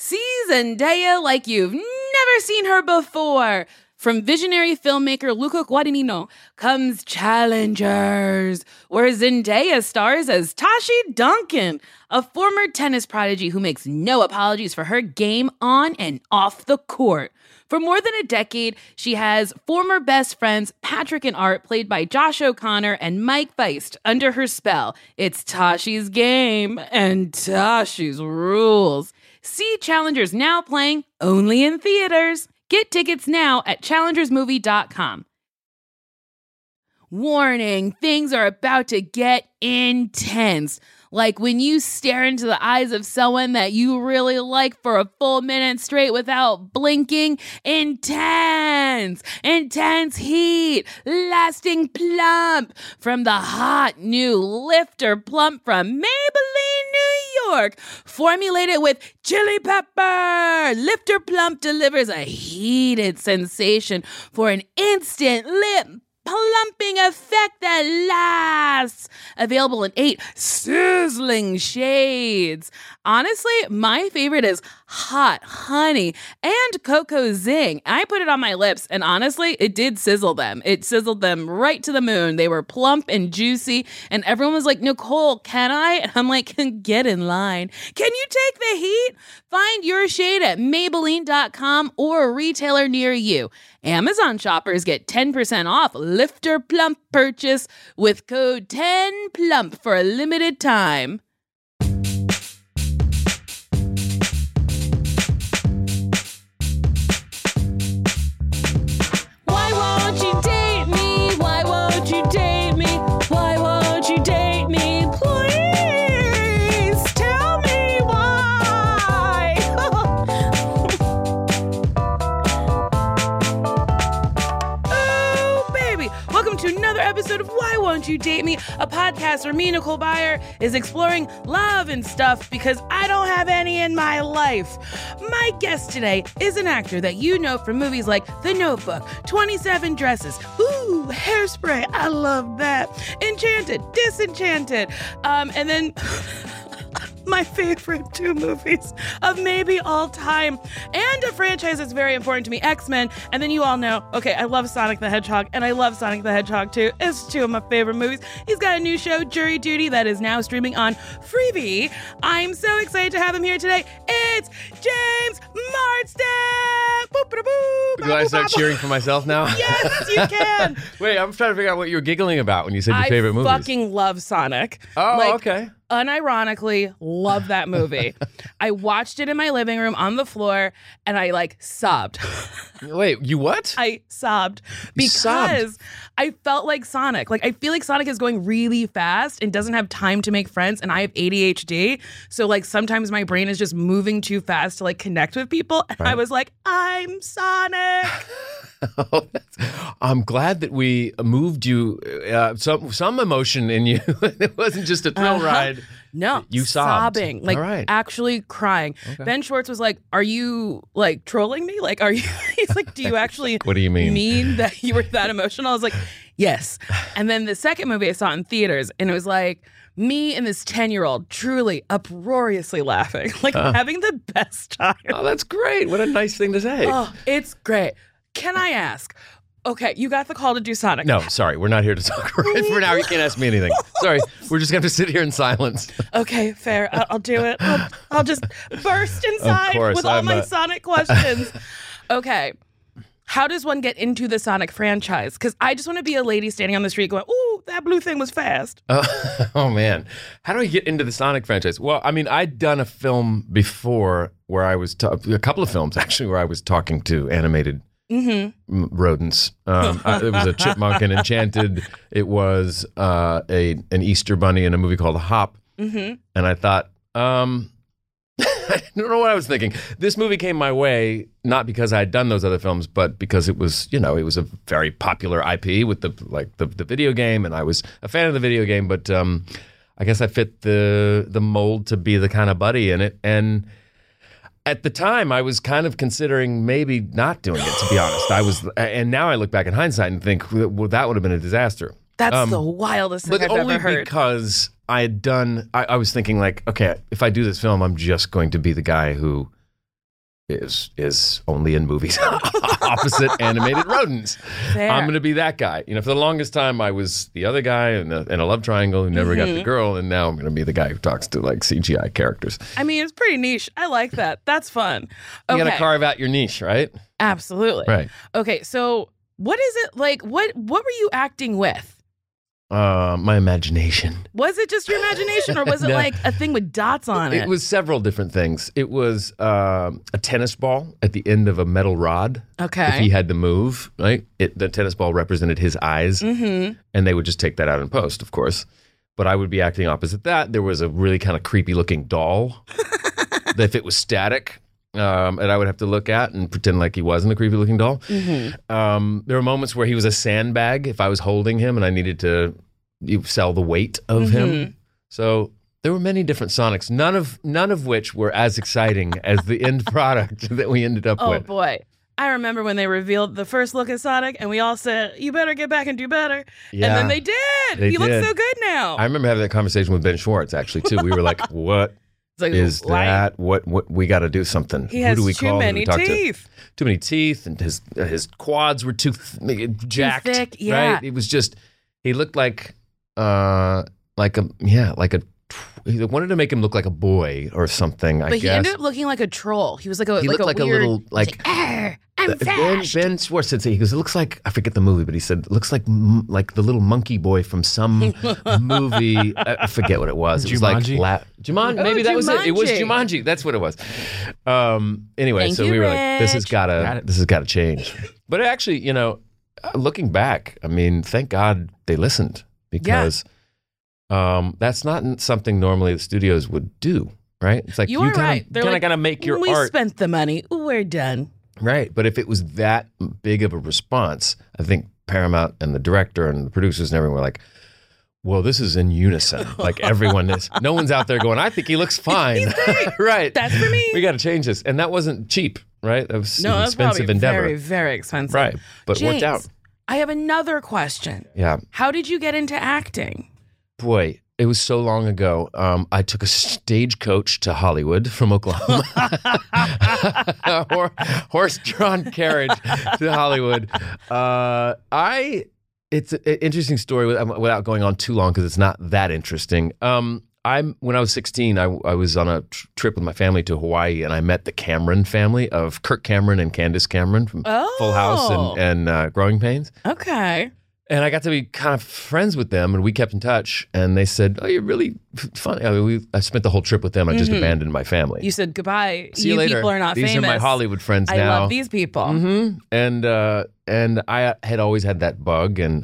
See Zendaya like you've never seen her before. From visionary filmmaker Luca Guadagnino comes Challengers, where Zendaya stars as Tashi Duncan, a former tennis prodigy who makes no apologies for her game on and off the court. For more than a decade, she has former best friends Patrick and Art, played by Josh O'Connor and Mike Feist, under her spell. It's Tashi's game and Tashi's rules. See Challengers now playing only in theaters. Get tickets now at challengersmovie.com. Warning, things are about to get intense. Like when you stare into the eyes of someone that you really like for a full minute straight without blinking. Intense heat, lasting plump from the hot new Lifter Plump from Maybelline, New York. Formulated with chili pepper, Lifter Plump delivers a heated sensation for an instant lip plumping effect that lasts. Available in 8 sizzling shades. Honestly, my favorite is Hot Honey and Cocoa Zing. I put it on my lips, and honestly, it did sizzle them. It sizzled them right to the moon. They were plump and juicy, and everyone was like, Nicole, can I? And I'm like, get in line. Can you take the heat? Find your shade at Maybelline.com or a retailer near you. Amazon shoppers get 10% off Lifter Plump purchase with code 10PLUMP for a limited time. Why won't you date me? Why won't you date me? Why won't you date me? Please tell me why. Oh, baby. Welcome to another episode of Why Won't You Date Me, a podcast where me, Nicole Byer, is exploring love and stuff because I don't have any in my life. My guest today is an actor that you know from movies like The Notebook, 27 Dresses, ooh, Hairspray, I love that, Enchanted, Disenchanted, and then my favorite 2 movies of maybe all time, and a franchise that's very important to me, X-Men. And then you all know, okay, I love Sonic the Hedgehog, and I love Sonic the Hedgehog 2. It's 2 of my favorite movies. He's got a new show, Jury Duty, that is now streaming on Freevee. I'm so excited to have him here today. It's James Marsden! Do I start cheering for myself now? Yes, you can. Wait, I'm trying to figure out what you were giggling about when you said your favorite movies. I fucking love Sonic. Oh, okay. Unironically, love that movie. I watched it in my living room on the floor, and I sobbed. Wait, you what? I sobbed because I felt like Sonic. I feel like Sonic is going really fast and doesn't have time to make friends, and I have ADHD. So sometimes my brain is just moving too fast to connect with people. And I was like, I'm Sonic. I'm glad that we moved you, some emotion in you. It wasn't just a thrill ride. No, you sobbed. Sobbing, All right. actually crying. Okay. Ben Schwartz was like, "Are you trolling me? Are you?" He's like, "Do you actually? What do you mean that you were that emotional?" I was like, "Yes." And then the second movie I saw in theaters, and it was me and this 10-year-old truly uproariously laughing, having the best time. Oh, that's great! What a nice thing to say. Oh, it's great. Can I ask? Okay, you got the call to do Sonic. No, sorry, we're not here to talk. Right for now, you can't ask me anything. Sorry, we're just going to sit here in silence. Okay, fair. I'll do it. I'll just burst inside with all my Sonic questions. Okay, how does one get into the Sonic franchise? Because I just want to be a lady standing on the street going, ooh, that blue thing was fast. Oh, man. How do I get into the Sonic franchise? Well, I mean, I'd done a film before where I was, a couple of films actually, where I was talking to animated rodents. It was a chipmunk in Enchanted. It was an Easter bunny in a movie called Hop. And I thought, I don't know what I was thinking. This movie came my way not because I had done those other films, but because it was, it was a very popular IP with the video game, and I was a fan of the video game. But I guess I fit the mold to be the kind of buddy in it. And at the time, I was kind of considering maybe not doing it, to be honest. And now I look back in hindsight and think, well, that would have been a disaster. That's the wildest thing I've ever heard. But only because I had done, I was thinking okay, if I do this film, I'm just going to be the guy who is only in movies opposite animated rodents. Fair. I'm going to be that guy. For the longest time, I was the other guy in a love triangle who never got the girl, and now I'm going to be the guy who talks to like CGI characters. I mean, it's pretty niche. I like that. That's fun. You Okay. got to carve out your niche, right? Absolutely. Right. Okay, so what is it like? What were you acting with? My imagination. Was it just your imagination, or was it No. like a thing with dots on it? It was several different things. It was a tennis ball at the end of a metal rod. Okay. If he had to move, right? The tennis ball represented his eyes, and they would just take that out in post, of course. But I would be acting opposite that. There was a really kind of creepy looking doll that if it was static, and I would have to look at and pretend like he wasn't a creepy looking doll. There were moments where he was a sandbag if I was holding him and I needed to sell the weight of him. So there were many different Sonics, none of which were as exciting as the end product that we ended up Oh with. boy. I remember when they revealed the first look at Sonic and we all said, you better get back and do better. Yeah, and then they did. they He looks did. so good now. I remember having that conversation with Ben Schwartz actually too. We were like, what It's like, is why- that? What we got to do something. He Who has do we too call? Who do many we talk to? teeth. Too many teeth, and his quads were too jacked. thick, yeah. Right? It was just he looked like he wanted to make him look like a boy or something. I But guess. he ended up looking like a troll. He was like a He looked like a weird, little like. "Arr, I'm Ben fast. Schwartz said, he goes, it looks like, I forget the movie, but he said, it looks like the little monkey boy from some movie. I forget what it was. It was Jumanji? like Jumanji. Oh, Maybe that was it. It was Jumanji. Jumanji. That's what it was. Anyway, Thank so you, we were like, this has Rich. got Got to it. change. But actually, looking back, I mean, thank God they listened because that's not something normally the studios would do. Right? It's like You are right. They're kind of like, got to make your we art. spent the money. We're done. Right. But if it was that big of a response, I think Paramount and the director and the producers and everyone were like, well, this is in unison. Like everyone is. No one's out there going, I think he looks fine. Right. That's for me. We got to change this. And that wasn't cheap, right? That was No, an that's expensive probably endeavor. very, very expensive. Right. But it worked out. James, I have another question. Yeah. How did you get into acting? Boy, it was so long ago. I took a stagecoach to Hollywood from Oklahoma. Horse-drawn carriage to Hollywood. It's an interesting story without going on too long because it's not that interesting. When I was 16, I was on a trip with my family to Hawaii, and I met the Cameron family of Kirk Cameron and Candace Cameron from Full House and Growing Pains. Okay. And I got to be kind of friends with them, and we kept in touch. And they said, "Oh, you're really funny." I mean, I spent the whole trip with them. I just abandoned my family. You said goodbye. See you later. People are not These famous. are my Hollywood friends I now. love these people. And I had always had that bug, and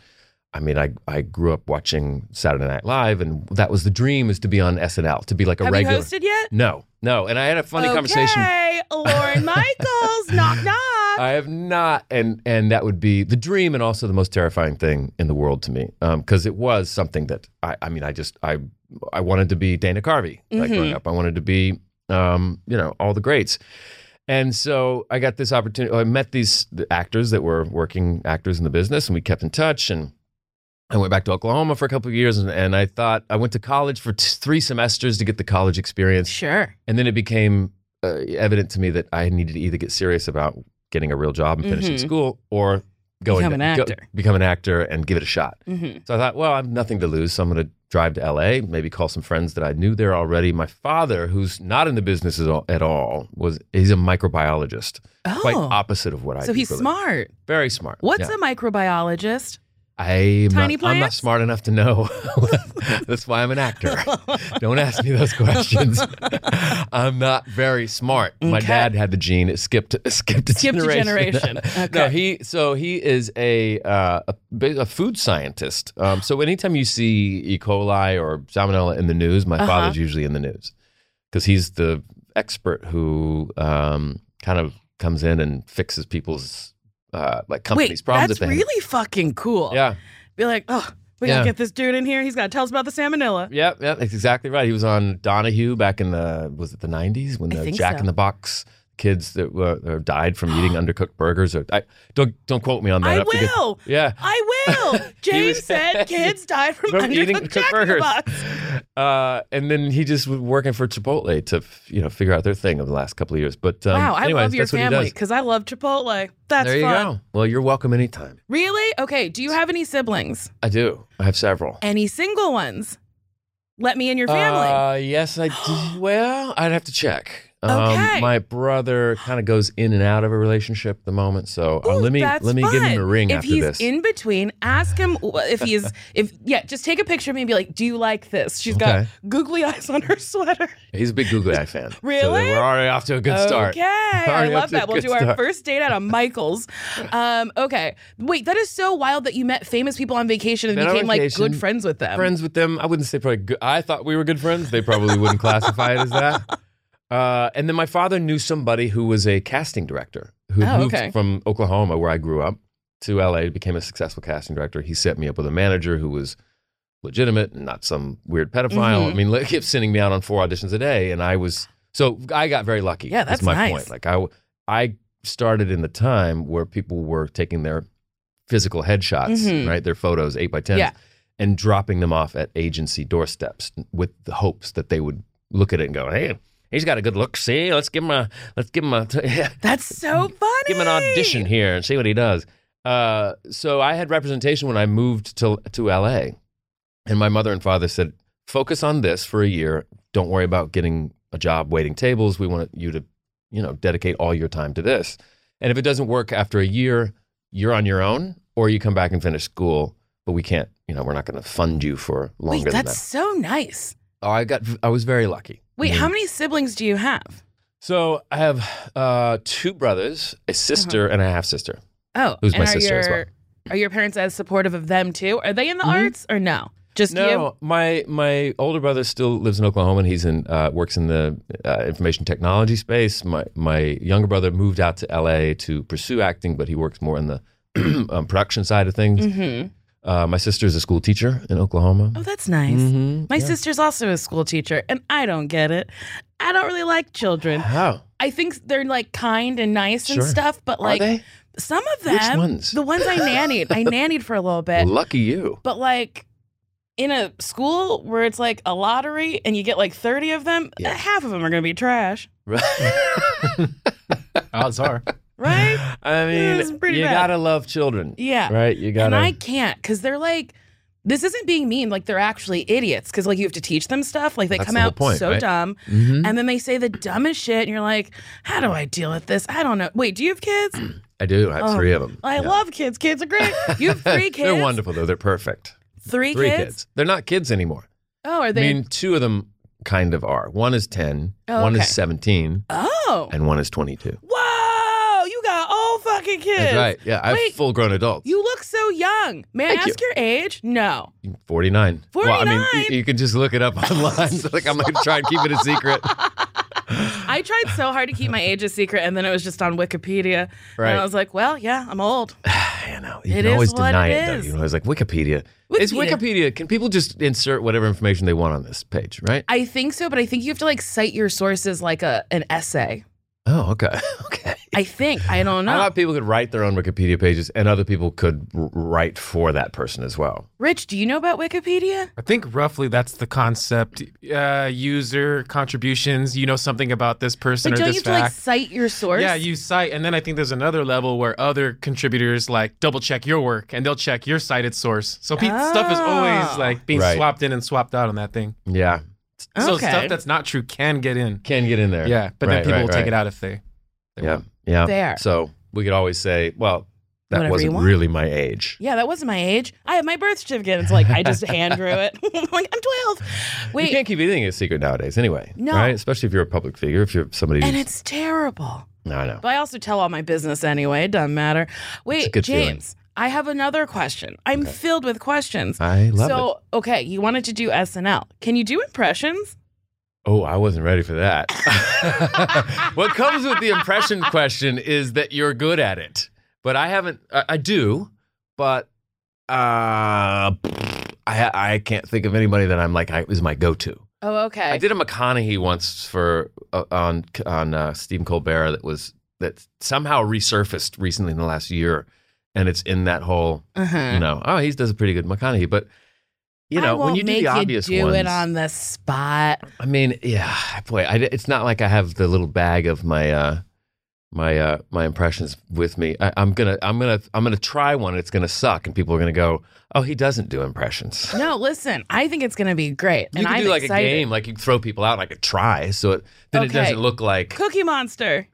I grew up watching Saturday Night Live, and that was the dream, is to be on SNL, to be like a Have regular. you hosted yet? No. And I had a funny conversation. Okay, Lauren Michaels, knock knock. I have not, and that would be the dream, and also the most terrifying thing in the world to me, because it was something that I wanted to be Dana Carvey. Like growing up, I wanted to be, all the greats. And so I got this opportunity. I met these actors that were working actors in the business, and we kept in touch. And I went back to Oklahoma for a couple of years, and I thought I went to college for 3 semesters to get the college experience. Sure. And then it became evident to me that I needed to either get serious about getting a real job and finishing school, or become an actor and give it a shot. So I thought, well, I have nothing to lose, so I'm going to drive to LA, maybe call some friends that I knew there already. My father, who's not in the business at all, he's a microbiologist, quite opposite of what I do. So he's for a living. smart. Very smart. What's yeah. a microbiologist? I'm not plants? smart enough to know. That's why I'm an actor. Don't ask me those questions. I'm not very smart. My Okay. dad had the gene. It skipped a generation. Okay. No, he is a food scientist. So anytime you see E. coli or salmonella in the news, my father's usually in the news because he's the expert who kind of comes in and fixes people's companies' problems. That's that they have. really fucking cool. Yeah. Be like, oh, we gotta get this dude in here. He's gotta tell us about the salmonella. Yep, that's exactly right. He was on Donahue back in the 90s when I the think Jack so. in the Box kids that died from eating undercooked burgers. Or don't quote me on that. I will. Yeah, I will. James said kids died from eating undercooked cooked burgers. Box. And then he just was working for Chipotle to figure out their thing over the last couple of years. But wow, anyways, I love your that's what he family does. because I love Chipotle. That's There you fun. go. Well, you're welcome anytime. Really? Okay. Do you have any siblings? I do. I have several. Any single ones? Let me in your family. Yes, I do. Well, I'd have to check. Okay. My brother kind of goes in and out of a relationship at the moment, so let me That's give him fun. a ring if after he's this. in between, ask him just take a picture of me and be like, do you like this? She's got Okay. googly eyes on her sweater. He's a big Googly Eye fan. Really? So we're already off to a good start. Okay, I Already love off to a that. We'll good do our start. first date out of Michael's. Okay, wait, that is so wild that you met famous people on vacation and Met on became like vacation, good friends with them. Friends with them. I wouldn't say probably good. I thought we were good friends. They probably wouldn't classify it as that. And then my father knew somebody who was a casting director who moved okay. from Oklahoma, where I grew up, to LA, became a successful casting director. He set me up with a manager who was legitimate and not some weird pedophile. I mean, he kept sending me out on 4 auditions a day, and I got very lucky. Yeah, that's my nice. point. Like I started in the time where people were taking their physical headshots, right, their photos 8x10s, Yeah. and dropping them off at agency doorsteps with the hopes that they would look at it and go, "Hey, he's got a good look. See, let's give him a That's so funny. give him an audition here and see what he does." So I had representation when I moved to LA, and my mother and father said, "Focus on this for a year. Don't worry about getting a job waiting tables. We want you to, dedicate all your time to this. And if it doesn't work after a year, you're on your own, or you come back and finish school. But we can't. We're not going to fund you for longer Wait, than that's that." so nice. Oh, I was very lucky. Wait, how many siblings do you have? So I have 2 brothers, a sister, and a half sister. Oh, Who's and my sister as well. Are your parents as supportive of them too? Are they in the arts or no? Just you? No, my older brother still lives in Oklahoma, and he's works in the information technology space. My younger brother moved out to LA to pursue acting, but he works more in the production side of things. My sister is a school teacher in Oklahoma. Oh, that's nice. My sister's also a school teacher, and I don't get it. I don't really like children. How? I think they're like kind and nice and Sure. stuff, but like Are they? some of them, Which ones? the ones I nannied, I nannied for a little bit, Lucky you. but like in a school where it's like a lottery and you get like 30 of them, half of them are going to be trash, Odds are. right? I It's mean, pretty you bad. gotta love children. Yeah. Right? You gotta. And I can't because they're like, this isn't being mean. Like they're actually idiots because like you have to teach them stuff. Like they That's come the whole out point, so right? dumb and then they say the dumbest shit and you're like, how do I deal with this? I don't know. Wait, do you have kids? I do. I have 3 of them. I love kids. Kids are great. You have 3 kids? They're wonderful, though. They're perfect. 3 3 kids? kids. They're not kids anymore. Oh, are I they? mean, 2 of them kind of are. One is 10, Oh, one okay. is 17, Oh. and one is 22. Whoa, you got old fucking kids. That's right. Yeah, I have Wait, full-grown adults. You look so young. May I Thank ask your age? No. 49. Well, I mean, 49? you can just look it up online. So, like, I'm going to try and keep it a secret. I tried so hard to keep my age a secret, and then it was just on Wikipedia. Right. And I was like, well, yeah, I'm old. I know. You It can is always what deny it it, though. is. You know, it's like Wikipedia. It's Wikipedia. Can people just insert whatever information they want on this page, right? I think so, but I think you have to like cite your sources like an essay. Oh, okay. Okay. I think. I don't I know. thought people could write their own Wikipedia pages and other people could write for that person as well. Rich, do you know about Wikipedia? I think roughly that's the concept. User contributions, something about this person But or don't you this have to like fact. cite your source? Yeah, you cite, and then I think there's another level where other contributors like double check your work and they'll check your cited source. So stuff is always like being Right. swapped in and swapped out on that thing. Yeah. So Okay. stuff that's not true can get in. Can get in there. Yeah, but then people will take it out if they Yeah. Yeah. Fair. So we could always say, well, that Whatever you wasn't want. really my age. Yeah, that wasn't my age. I have my birth certificate. It's like I just hand drew it. I'm like, I'm 12. You Wait, can't keep anything a secret nowadays anyway. No. Right? Especially if you're a public figure, if you're somebody and who's... it's terrible. No, I know. But I also tell all my business anyway. It doesn't matter. Wait, good feeling. James, I have another question. I'm filled with questions. I love So, okay, you wanted to do SNL. Can you do impressions? Oh, I wasn't ready for that. What comes with the impression question is that you're good at it. But I haven't, I do, but I can't think of anybody that I'm like, is my go-to. Oh, okay. I did a McConaughey once for on Stephen Colbert that somehow resurfaced recently in the last year, and it's in that whole he does a pretty good McConaughey, but when you do the obvious do ones, it on the spot. I mean, yeah, boy, it's not like I have the little bag of my my impressions with me. I'm gonna try one. It's gonna suck, and people are gonna go, "Oh, he doesn't do impressions." No, listen, I think it's gonna be great. You can do like excited. a game, like you throw people out like a try, so it doesn't look like Cookie Monster.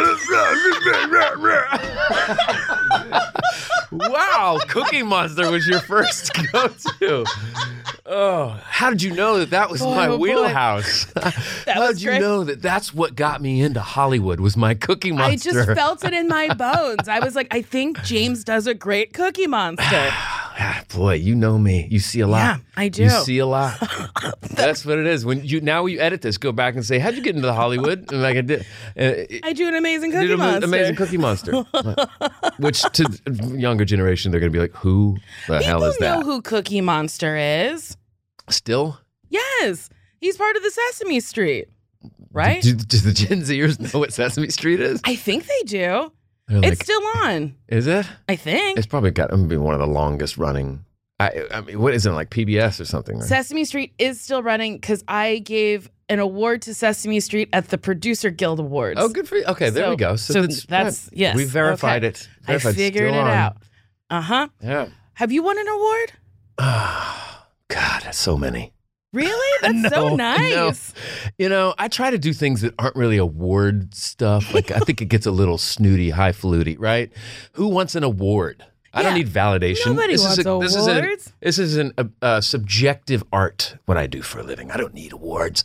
Wow, Cookie Monster was your first go-to. Oh, how did you know that was my wheelhouse? How did you know that's what got me into Hollywood was my Cookie Monster? I just felt it in my bones. I was like, I think James does a great Cookie Monster. Boy, you know me. You see a lot. Yeah, I do. You see a lot. That's what it is. When you edit this, go back and say, "How'd you get into Hollywood?" And like I did. I do an amazing Cookie Monster. Amazing Cookie Monster. Which to the younger generation, they're going to be like, "Who the hell is that?" People know who Cookie Monster is. Still? Yes, he's part of the Sesame Street, right? Do the Gen Zers know what Sesame Street is? I think they do. They're It's still on. Is it? I think. It's probably got to be one of the longest running. I mean, what is it, like PBS or something? Right? Sesame Street is still running because I gave an award to Sesame Street at the Producer Guild Awards. Oh, good for you. Okay, there we go. So that's yes. We verified it. I figured it out. Yeah. Have you won an award? Oh, God, so many. Really? That's so nice. No. I try to do things that aren't really award stuff. Like, I think it gets a little snooty, highfalutin, right? Who wants an award? I don't need validation. Nobody wants awards. This is a subjective art, what I do for a living. I don't need awards.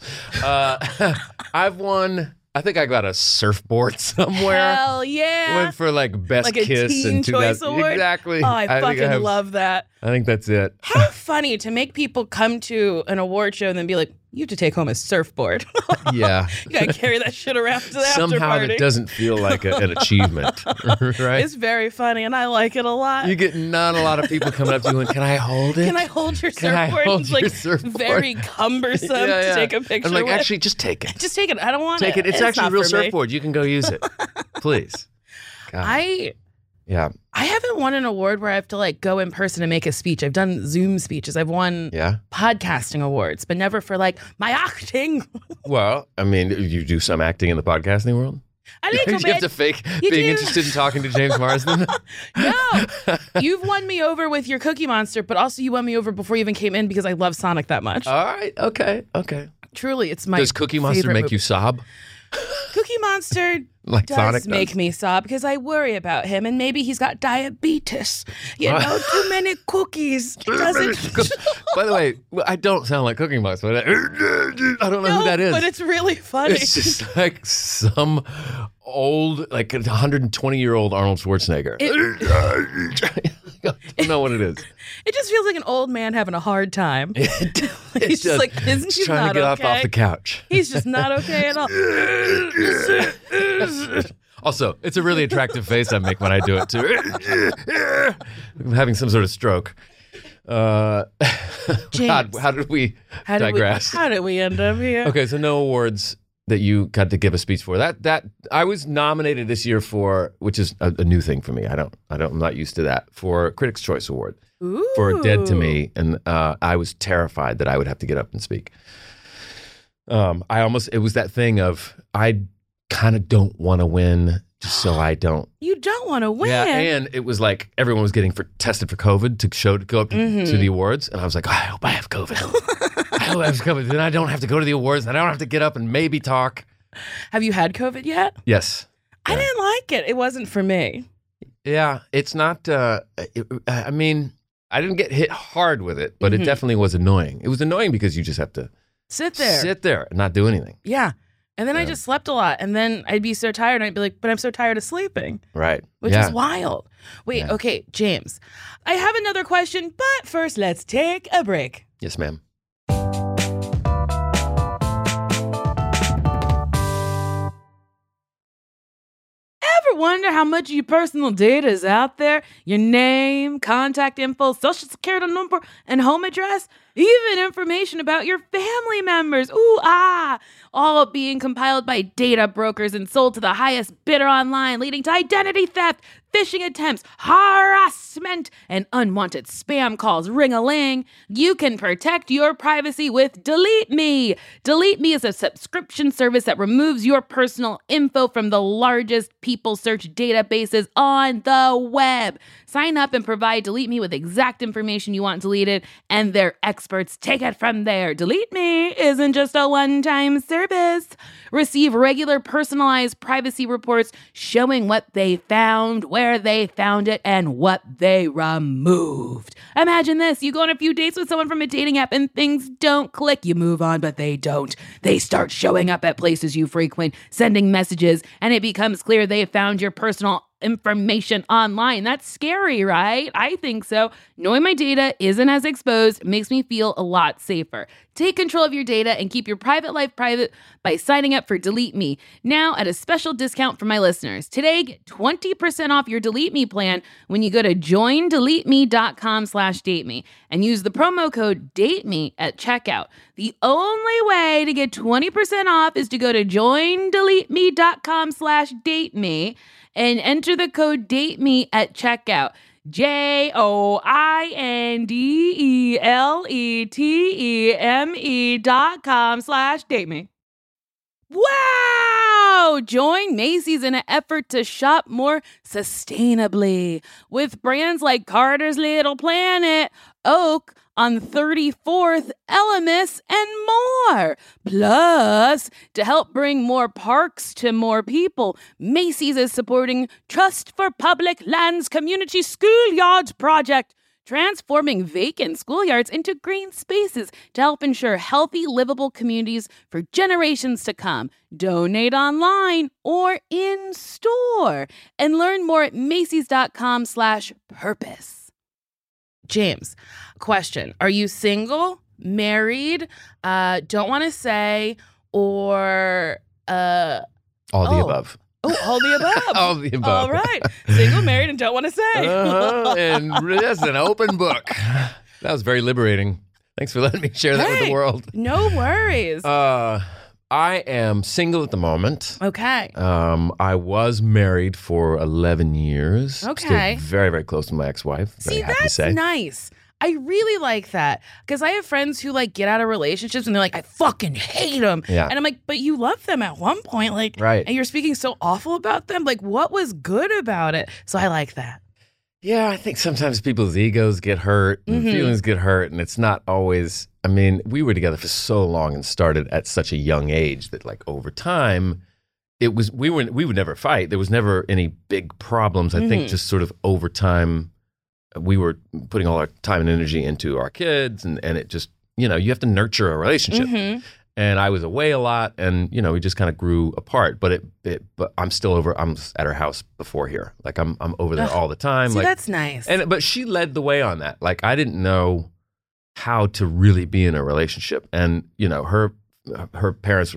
I've won... I think I got a surfboard somewhere. Hell yeah. Went for like best like a kiss Teen in Choice Award? Exactly. Oh, I fucking love that. I think that's it. How funny to make people come to an award show and then be like, you have to take home a surfboard. Yeah. You got to carry that shit around to the after Somehow party. that doesn't feel like an achievement, right? It's very funny and I like it a lot. You get not a lot of people coming up to you and, can I hold it? Can I hold your Can I surfboard? hold It's your like surfboard? very cumbersome to take a picture I'm like, with. actually, just take it. Just take it. I don't want Take it. It's actually a not real for me. surfboard. You can go use it. Please. God. I haven't won an award where I have to like go in person and make a speech. I've done Zoom speeches. I've won podcasting awards, but never for like my acting. Well, I mean, you do some acting in the podcasting world? A little You bit. have to fake You being do. interested in talking to James Marsden? No, you've won me over with your Cookie Monster, but also you won me over before you even came in because I love Sonic that much. All right. Okay. Truly, it's my Does Cookie Monster favorite make movie. you sob? Cookie Monster Like does Sonic make does? me sob because I worry about him and maybe he's got diabetes. You know, too many cookies. He doesn't. By the way, I don't sound like Cookie Monster. But I don't know who that is. But it's really funny. It's just like some old, like 120-year-old Arnold Schwarzenegger. I don't know what it is. It just feels like an old man having a hard time. He's just like, isn't Just he trying not to get okay? off the couch. He's just not okay at all. Also, it's a really attractive face I make when I do it too. I'm having some sort of stroke. God, James, how did we digress? How did we end up here? Okay, so no awards that you got to give a speech for. That I was nominated this year for, which is a new thing for me. I'm not used to that, for Critics' Choice Award Ooh. for Dead to Me, and I was terrified that I would have to get up and speak. It was that thing of I kind of don't want to win just so I don't. You don't want to win. Yeah, and it was like everyone was getting tested for COVID to go up to the awards, and I was like, I hope I have COVID. I hope I have COVID. Then I don't have to go to the awards, and I don't have to get up and maybe talk. Have you had COVID yet? Yes. I didn't like it. It wasn't for me. Yeah, it's not. I mean, I didn't get hit hard with it, but it definitely was annoying. It was annoying because you just have to Sit there and not do anything. Yeah. And then I just slept a lot. And then I'd be so tired. And I'd be like, but I'm so tired of sleeping. Right. Which is wild. Wait, Yeah. okay, James. I have another question, but first let's take a break. Yes, ma'am. Ever wonder how much of your personal data is out there? Your name, contact info, social security number, and home address? even information about your family members. Ooh, all being compiled by data brokers and sold to the highest bidder online, leading to identity theft, phishing attempts, harassment, and unwanted spam calls. Ring-a-ling. You can protect your privacy with Delete Me. Delete Me is a subscription service that removes your personal info from the largest people search databases on the web. Sign up and provide Delete Me with exact information you want deleted, and their experts take it from there. Delete Me isn't just a one-time service. Receive regular personalized privacy reports showing what they found, where they found it, and what they removed. Imagine this. You go on a few dates with someone from a dating app and things don't click. You move on, but they don't. They start showing up at places you frequent, sending messages, and it becomes clear they found your personal information online. That's scary, right? I think so. Knowing my data isn't as exposed makes me feel a lot safer. Take control of your data and keep your private life private by signing up for Delete Me, now at a special discount for my listeners. Today, get 20% off your Delete Me plan when you go to joindeleteme.com/dateme and use the promo code DATEME at checkout. The only way to get 20% off is to go to joindeleteme.com/dateme and enter the code DATEME at checkout. JOINDELETEME.com/dateme. Wow! Join Macy's in an effort to shop more sustainably with brands like Carter's Little Planet, Oak on 34th, Elemis, and more. Plus, to help bring more parks to more people, Macy's is supporting Trust for Public Lands Community Schoolyards Project, transforming vacant schoolyards into green spaces to help ensure healthy, livable communities for generations to come. Donate online or in store and learn more at Macys.com/purpose. James, question. Are you single, married, don't want to say, or... All the above. Oh, all the above. All the above. All right. Single, married, and don't want to say. And that's an open book. That was very liberating. Thanks for letting me share that with the world. No worries. I am single at the moment. Okay. I was married for 11 years. Okay. Still very, very close to my ex-wife. Very happy to that's say. nice. I really like that because I have friends who like get out of relationships and they're like, I fucking hate them. Yeah. And I'm like, but you loved them at one point. Like, right. And you're speaking so awful about them. Like, what was good about it? So I like that. Yeah, I think sometimes people's egos get hurt and feelings get hurt, and it's not always. I mean, we were together for so long and started at such a young age that, like, over time, it was we would never fight. There was never any big problems. I think just sort of over time, we were putting all our time and energy into our kids, and it just, you know, you have to nurture a relationship. And I was away a lot, and you know, we just kind of grew apart. But but I'm still over. I'm at her house before here. Like I'm over there all the time. See, like that's nice. But she led the way on that. Like I didn't know how to really be in a relationship, and you know, her parents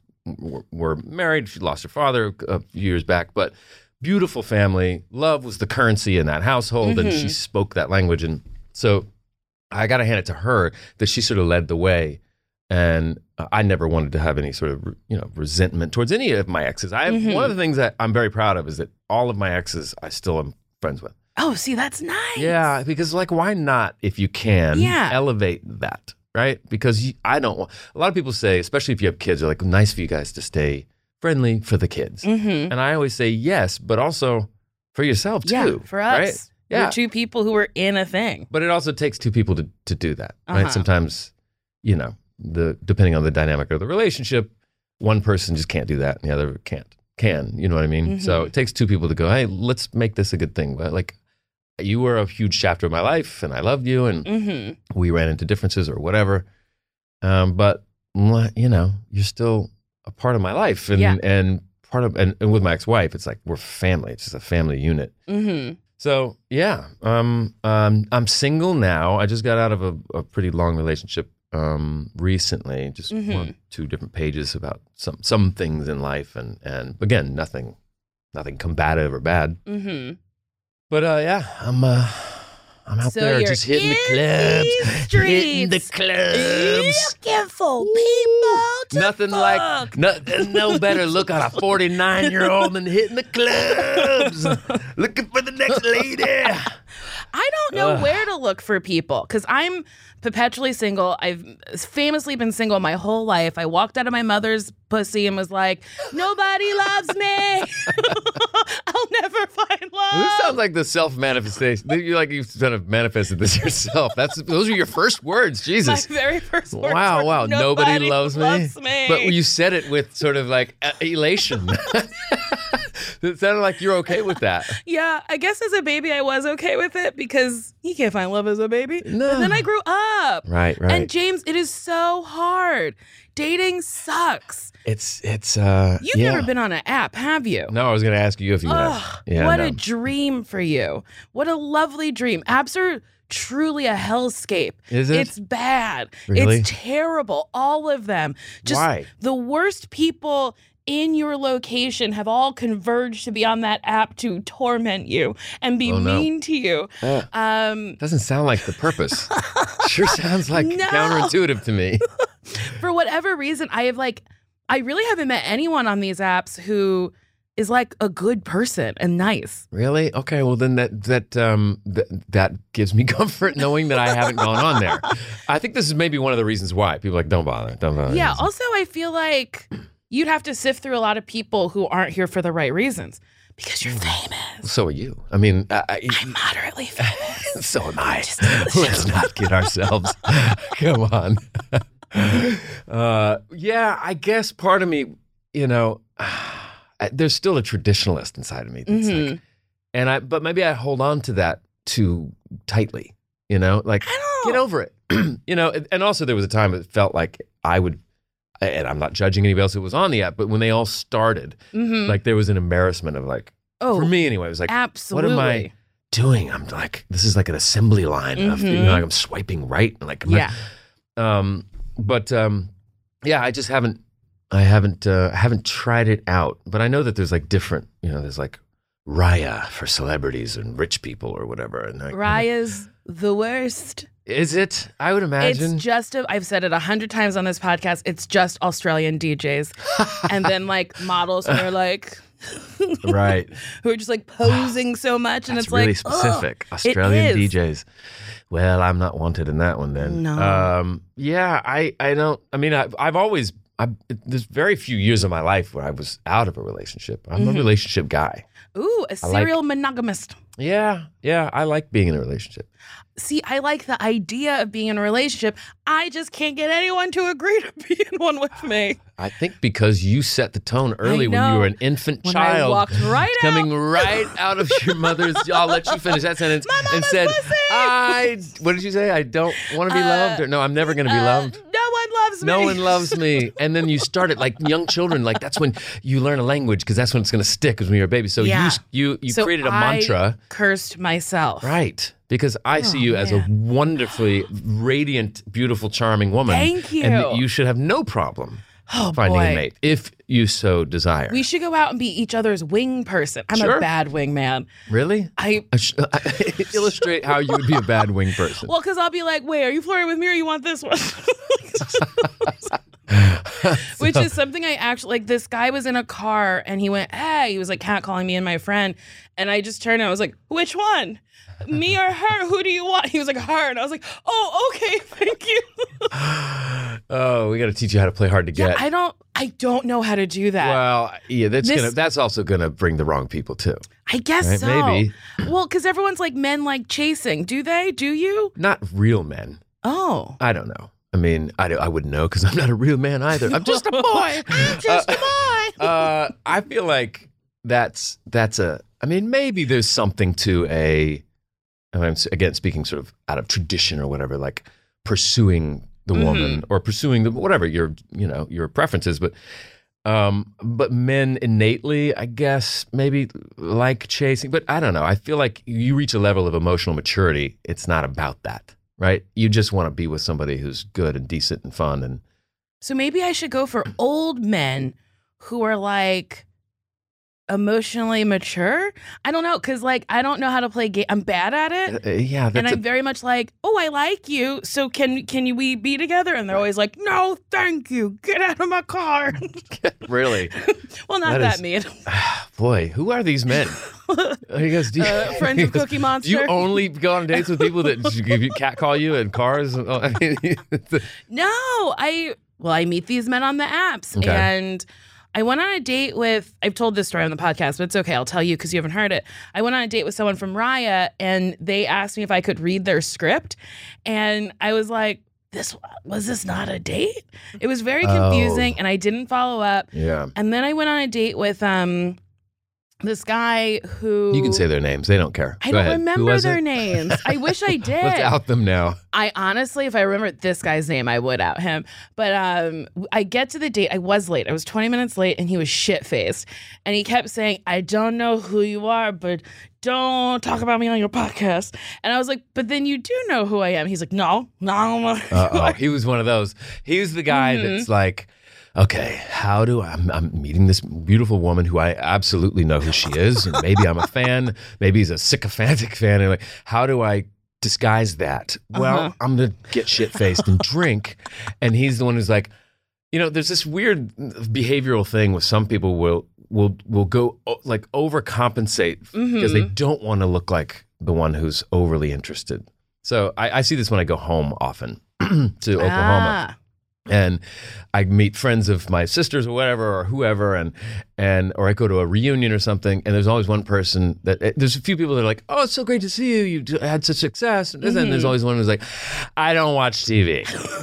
were married. She lost her father a few years back, but beautiful family. Love was the currency in that household, and she spoke that language. And so I got to hand it to her that she sort of led the way. And I never wanted to have any sort of, you know, resentment towards any of my exes. One of the things that I'm very proud of is that all of my exes I still am friends with. Oh, see, that's nice. Yeah, because like, why not, if you can, elevate that, right? Because I don't want, a lot of people say, especially if you have kids, they're like, nice for you guys to stay friendly for the kids. And I always say yes, but also for yourself too. Yeah, for us. Right? Yeah. We're two people who are in a thing. But it also takes two people to do that, right? Sometimes, you know, depending on the dynamic of the relationship, one person just can't do that and the other can, you know what I mean? So it takes two people to go, hey, let's make this a good thing. But like, you were a huge chapter of my life and I loved you, and we ran into differences or whatever. But you know, you're still a part of my life, and part of, and with my ex-wife, it's like, we're family. It's just a family unit. So yeah, I'm single now. I just got out of a pretty long relationship recently, just 1 or 2 different pages about some things in life, and again, nothing combative or bad. But yeah, I'm out So there you're just hitting the in clubs. these Hitting the streets, clubs. looking for people to Nothing fuck. like no better look on a 49-year-old than hitting the clubs, looking for the next lady. I don't know where to look for people because I'm perpetually single. I've famously been single my whole life. I walked out of my mother's pussy and was like, nobody loves me. I'll never find love. This sounds like the self-manifestation. You've kind of manifested this yourself. Those are your first words. Jesus. My very first words Wow, were, wow. Nobody loves me. me. But you said it with sort of like elation. It sounded like you're okay with that. Yeah, I guess as a baby I was okay with it because you can't find love as a baby. No. But then I grew up. Right. And James, it is so hard. Dating sucks. It's You've yeah. never been on an app, have you? No, I was going to ask you if you have. Ugh, Yeah, what no. a dream for you. What a lovely dream. Apps are truly a hellscape. Is it? It's bad. Really? It's terrible. All of them. Just Why? the worst people in your location have all converged to be on that app to torment you and be Oh, no. mean to you. Doesn't sound like the purpose. Sure sounds like No. counterintuitive to me. For whatever reason, I really haven't met anyone on these apps who is like a good person and nice. Really? Okay. Well, then that gives me comfort knowing that I haven't gone on there. I think this is maybe one of the reasons why people are like don't bother. Yeah. Also, I feel like you'd have to sift through a lot of people who aren't here for the right reasons because you're famous. So are you. I mean, I'm moderately famous. so am I. Let's not kid ourselves. Come on. Yeah, I guess part of me, there's still a traditionalist inside of me. That's like, but maybe I hold on to that too tightly. Like get over it. And also there was a time it felt like I would. And I'm not judging anybody else who was on the app, but when they all started, like there was an embarrassment of like, for me anyway, it was like, absolutely. what am I doing? I'm like, this is like an assembly line of, like I'm swiping right. And like, yeah, I just haven't tried it out, but I know that there's like different, there's like Raya for celebrities and rich people or whatever. And like, Raya's the worst. Is it? I would imagine. It's just, I've said it 100 times on this podcast, it's just Australian DJs. And then like models who are like, right. who are just like posing so much. And That's it's really like, specific. ugh, Australian it is. DJs. Well, I'm not wanted in that one then. No. Yeah, I don't, I mean, there's very few years of my life where I was out of a relationship. I'm a relationship guy. Ooh, a serial monogamist. Yeah, I like being in a relationship. See, I like the idea of being in a relationship. I just can't get anyone to agree to be in one with me. I think because you set the tone early when you were an infant When child. I walked right coming out. right out of your mother's. I'll let you finish that sentence. My and mama's said, pussy! what did you say? I don't want to be loved? Or no, I'm never going to be loved. No one loves me. No one loves me. And then you started like young children, like that's when you learn a language because that's when it's going to stick as when you're a baby. So Yeah. you So created a I mantra. cursed myself. Right. Because I see you as a wonderfully radiant, beautiful, charming woman. Thank you. And that you should have no problem Oh, finding boy. a mate if you so desire. We should go out and be each other's wing person. I'm Sure. a bad wing man. Really? I Illustrate how you would be a bad wing person. Well, because I'll be like, wait, are you flirting with me or you want this one? Which is something I actually, like, this guy was in a car and he went, hey, he was like catcalling me and my friend. And I just turned and I was like, which one? Me or her? Who do you want? He was like, her. And I was like, oh, okay, thank you. Oh, we got to teach you how to play hard to get. I don't know how to do that. Well, yeah, that's also gonna bring the wrong people too. I guess Right, so. maybe. Well, because everyone's like, men like chasing. Do they? Do you? Not real men. Oh. I don't know. I mean, I wouldn't know because I'm not a real man either. I'm just a boy. I'm just a boy. I feel like that's a. I mean, maybe there's something to a. I'm again speaking sort of out of tradition or whatever, like pursuing the woman or pursuing the whatever your preferences, but men innately, I guess, maybe like chasing. But I don't know. I feel like you reach a level of emotional maturity. It's not about that, right? You just want to be with somebody who's good and decent and fun and. So maybe I should go for old men who are like emotionally mature. I don't know, because like I don't know how to play game. I'm bad at it. Yeah, And I'm very much like, oh, I like you, so can we be together? And they're always like, no, thank you. Get out of my car. really. Well, not that mean. Boy, who are these men? He goes, Friends of Cookie Monster. Do you only go on dates with people that give you catcall you in cars? I mean, No, I meet these men on the apps, Okay. and I went on a date with, I've told this story on the podcast, but it's okay. I'll tell you because you haven't heard it. I went on a date with someone from Raya, and they asked me if I could read their script. And I was like, was this not a date? It was very confusing, and I didn't follow up. yeah. And then I went on a date with this guy who... You can say their names. They don't care. I Go don't ahead. Who remember was their it? names. I wish I did. Let's out them now. I honestly, if I remember this guy's name, I would out him. But I get to the date. I was late. I was 20 minutes late, and he was shit-faced. And he kept saying, I don't know who you are, but don't talk about me on your podcast. And I was like, but then you do know who I am. He's like, no. Uh-oh. He was one of those. He was the guy that's like, okay, I'm meeting this beautiful woman who I absolutely know who she is, and maybe I'm a fan, maybe he's a sycophantic fan, and like, how do I disguise that? Well, I'm gonna get shit-faced and drink, and he's the one who's like, there's this weird behavioral thing with some people will go like overcompensate because they don't want to look like the one who's overly interested. So I see this when I go home often to Oklahoma. And I meet friends of my sisters or whatever, or whoever, or I go to a reunion or something, and there's always one person there's a few people that are like, oh, it's so great to see you. You had such success. And then there's always one who's like, I don't watch TV.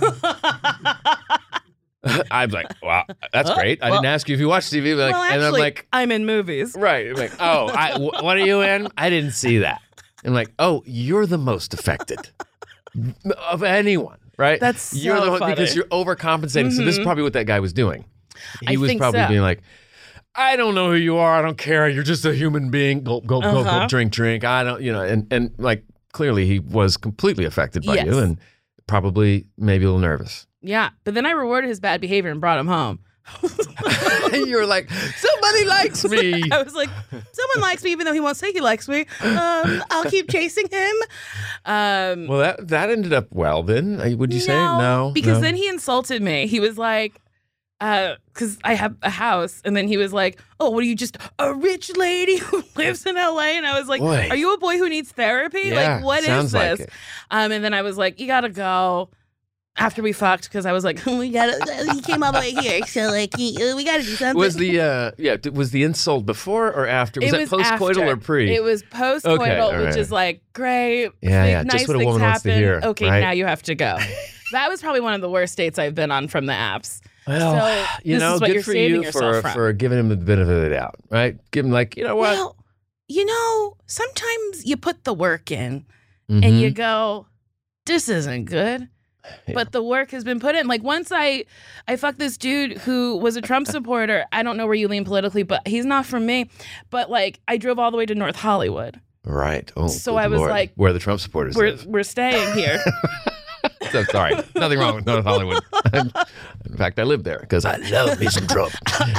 I'm like, wow, that's great. I didn't ask you if you watch TV. But Well, and I'm actually, like, I'm in movies. right. I'm like, oh, what are you in? I didn't see that. I'm like, oh, you're the most affected of anyone. Right? That's you're so one funny. because you're overcompensating. So this is probably what that guy was doing. He was think probably so. being like, I don't know who you are. I don't care. You're just a human being. Gulp, gulp, gulp, gulp, drink. I don't, and like clearly he was completely affected by Yes. you and probably maybe a little nervous. Yeah, but then I rewarded his bad behavior and brought him home. You were like, somebody likes me. I was like, someone likes me even though he won't say he likes me. I'll keep chasing him. Well, that ended up well then. Would you say no? Because No? then he insulted me. He was like, because I have a house, and then he was like, oh, what are you, just a rich lady who lives in LA? And I was like, Boy. are you a boy who needs therapy? Yeah, like, what is sounds like this? it. And then I was like, you gotta go. After we fucked, because I was like, he came all the way here, so like, we gotta do something. Was the insult before or after? Was it post-coital after. or pre? It was post-coital, Okay, all which right. is like, great. Yeah, nice just what a things woman wants to happen. hear, Okay, right? now you have to go. That was probably one of the worst dates I've been on from the apps. Well, So this is what good you're for saving you yourself from. for giving him the benefit of the doubt, right? Give him like, you know what? Well, sometimes you put the work in Mm-hmm. and you go, this isn't good. Yeah. But the work has been put in. Like once I fucked this dude who was a Trump supporter. I don't know where you lean politically, but he's not from me. But like I drove all the way to North Hollywood. Right. Oh, So good I was Lord. like, where the Trump supporters live. We're staying here. So sorry. Nothing wrong with North Hollywood. In fact, I live there because I love me some Trump.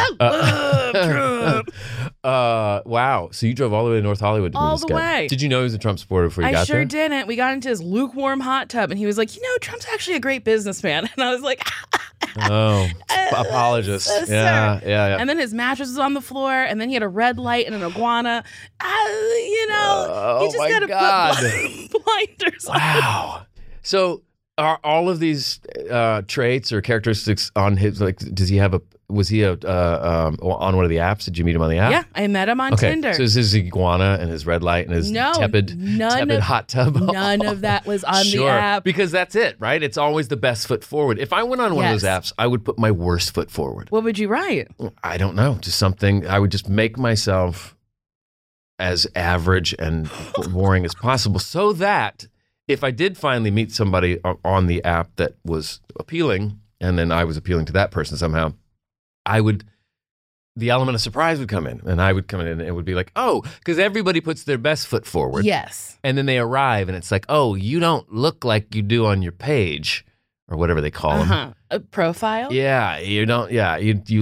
Wow. So you drove all the way to North Hollywood to meet All this the guy. way. Did you know he was a Trump supporter before you I got sure there? didn't. We got into his lukewarm hot tub, and he was like, Trump's actually a great businessman. And I was like, Oh, apologist. sir. Yeah. And then his mattress was on the floor, and then he had a red light and an iguana. You Oh, just my gotta God. put blinders on. Wow. So are all of these traits or characteristics on his, like, was he on one of the apps? Did you meet him on the app? Yeah, I met him on Tinder. So is his iguana and his red light and his tepid hot tub? None of that was on the app. Because that's it, right? It's always the best foot forward. If I went on one of those Yes. apps, I would put my worst foot forward. What would you write? I don't know. Just something, I would just make myself as average and boring as possible so that if I did finally meet somebody on the app that was appealing, and then I was appealing to that person somehow, the element of surprise would come in, and I would come in and it would be like, oh, because everybody puts their best foot forward. Yes. And then they arrive and it's like, oh, you don't look like you do on your page or whatever they call them. A profile? Yeah, you don't. Yeah, you look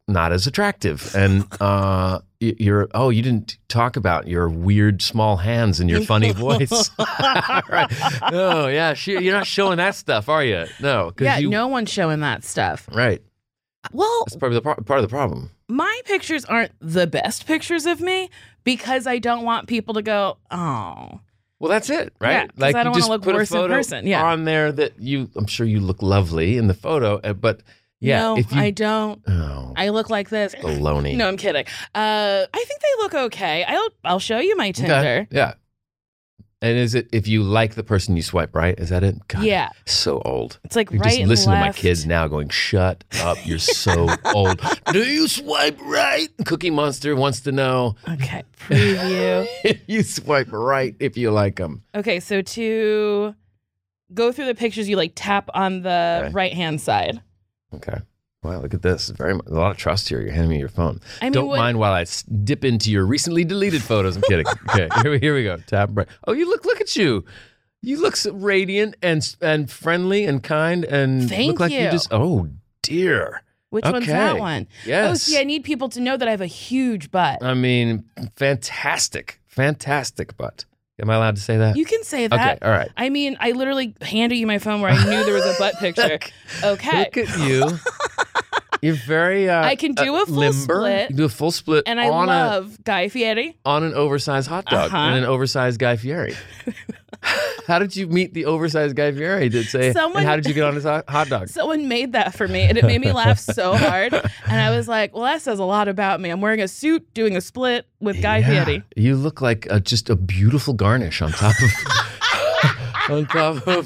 not as attractive. And you didn't talk about your weird small hands and your funny voice. Right. Oh, yeah. You're not showing that stuff, are you? No. Yeah, no one's showing that stuff. Right. Well, that's probably part of the problem. My pictures aren't the best pictures of me because I don't want people to go, oh. Well, that's it, right? Yeah, like I don't want to look worse in person. Yeah. On there that I'm sure you look lovely in the photo, but yeah. No, I don't. Oh, I look like this. Baloney. No, I'm kidding. I think they look okay. I'll show you my Tinder. Okay. Yeah. And is it if you like the person you swipe right? Is that it? God, yeah. So old. It's like you right just and listen left. to my kids now going, shut up, you're so old. Do you swipe right? Cookie Monster wants to know. Okay, preview. If you swipe right if you like them. Okay, so to go through the pictures, you like tap on the right-hand side. Okay. Wow, look at this. A lot of trust here. You're handing me your phone. I mean, Don't mind while I dip into your recently deleted photos. I'm kidding. Okay, here we go. Tap right. Oh, look at you. You look so radiant and friendly and kind and Thank look like you. Oh, dear. Which one's that one? Yes. Oh, see, I need people to know that I have a huge butt. I mean, fantastic butt. Am I allowed to say that? You can say that. Okay, all right. I mean, I literally handed you my phone where I knew there was a butt picture. Okay. Look at you. You're very I can do a full limber. split. You can do a full split and I love Guy Fieri. On an oversized hot dog and an oversized Guy Fieri. How did you meet the oversized Guy Fieri? And how did you get on his hot dog? Someone made that for me, and it made me laugh so hard. And I was like, well, that says a lot about me. I'm wearing a suit, doing a split with Guy Fieri. You look like just a beautiful garnish on top of... on top of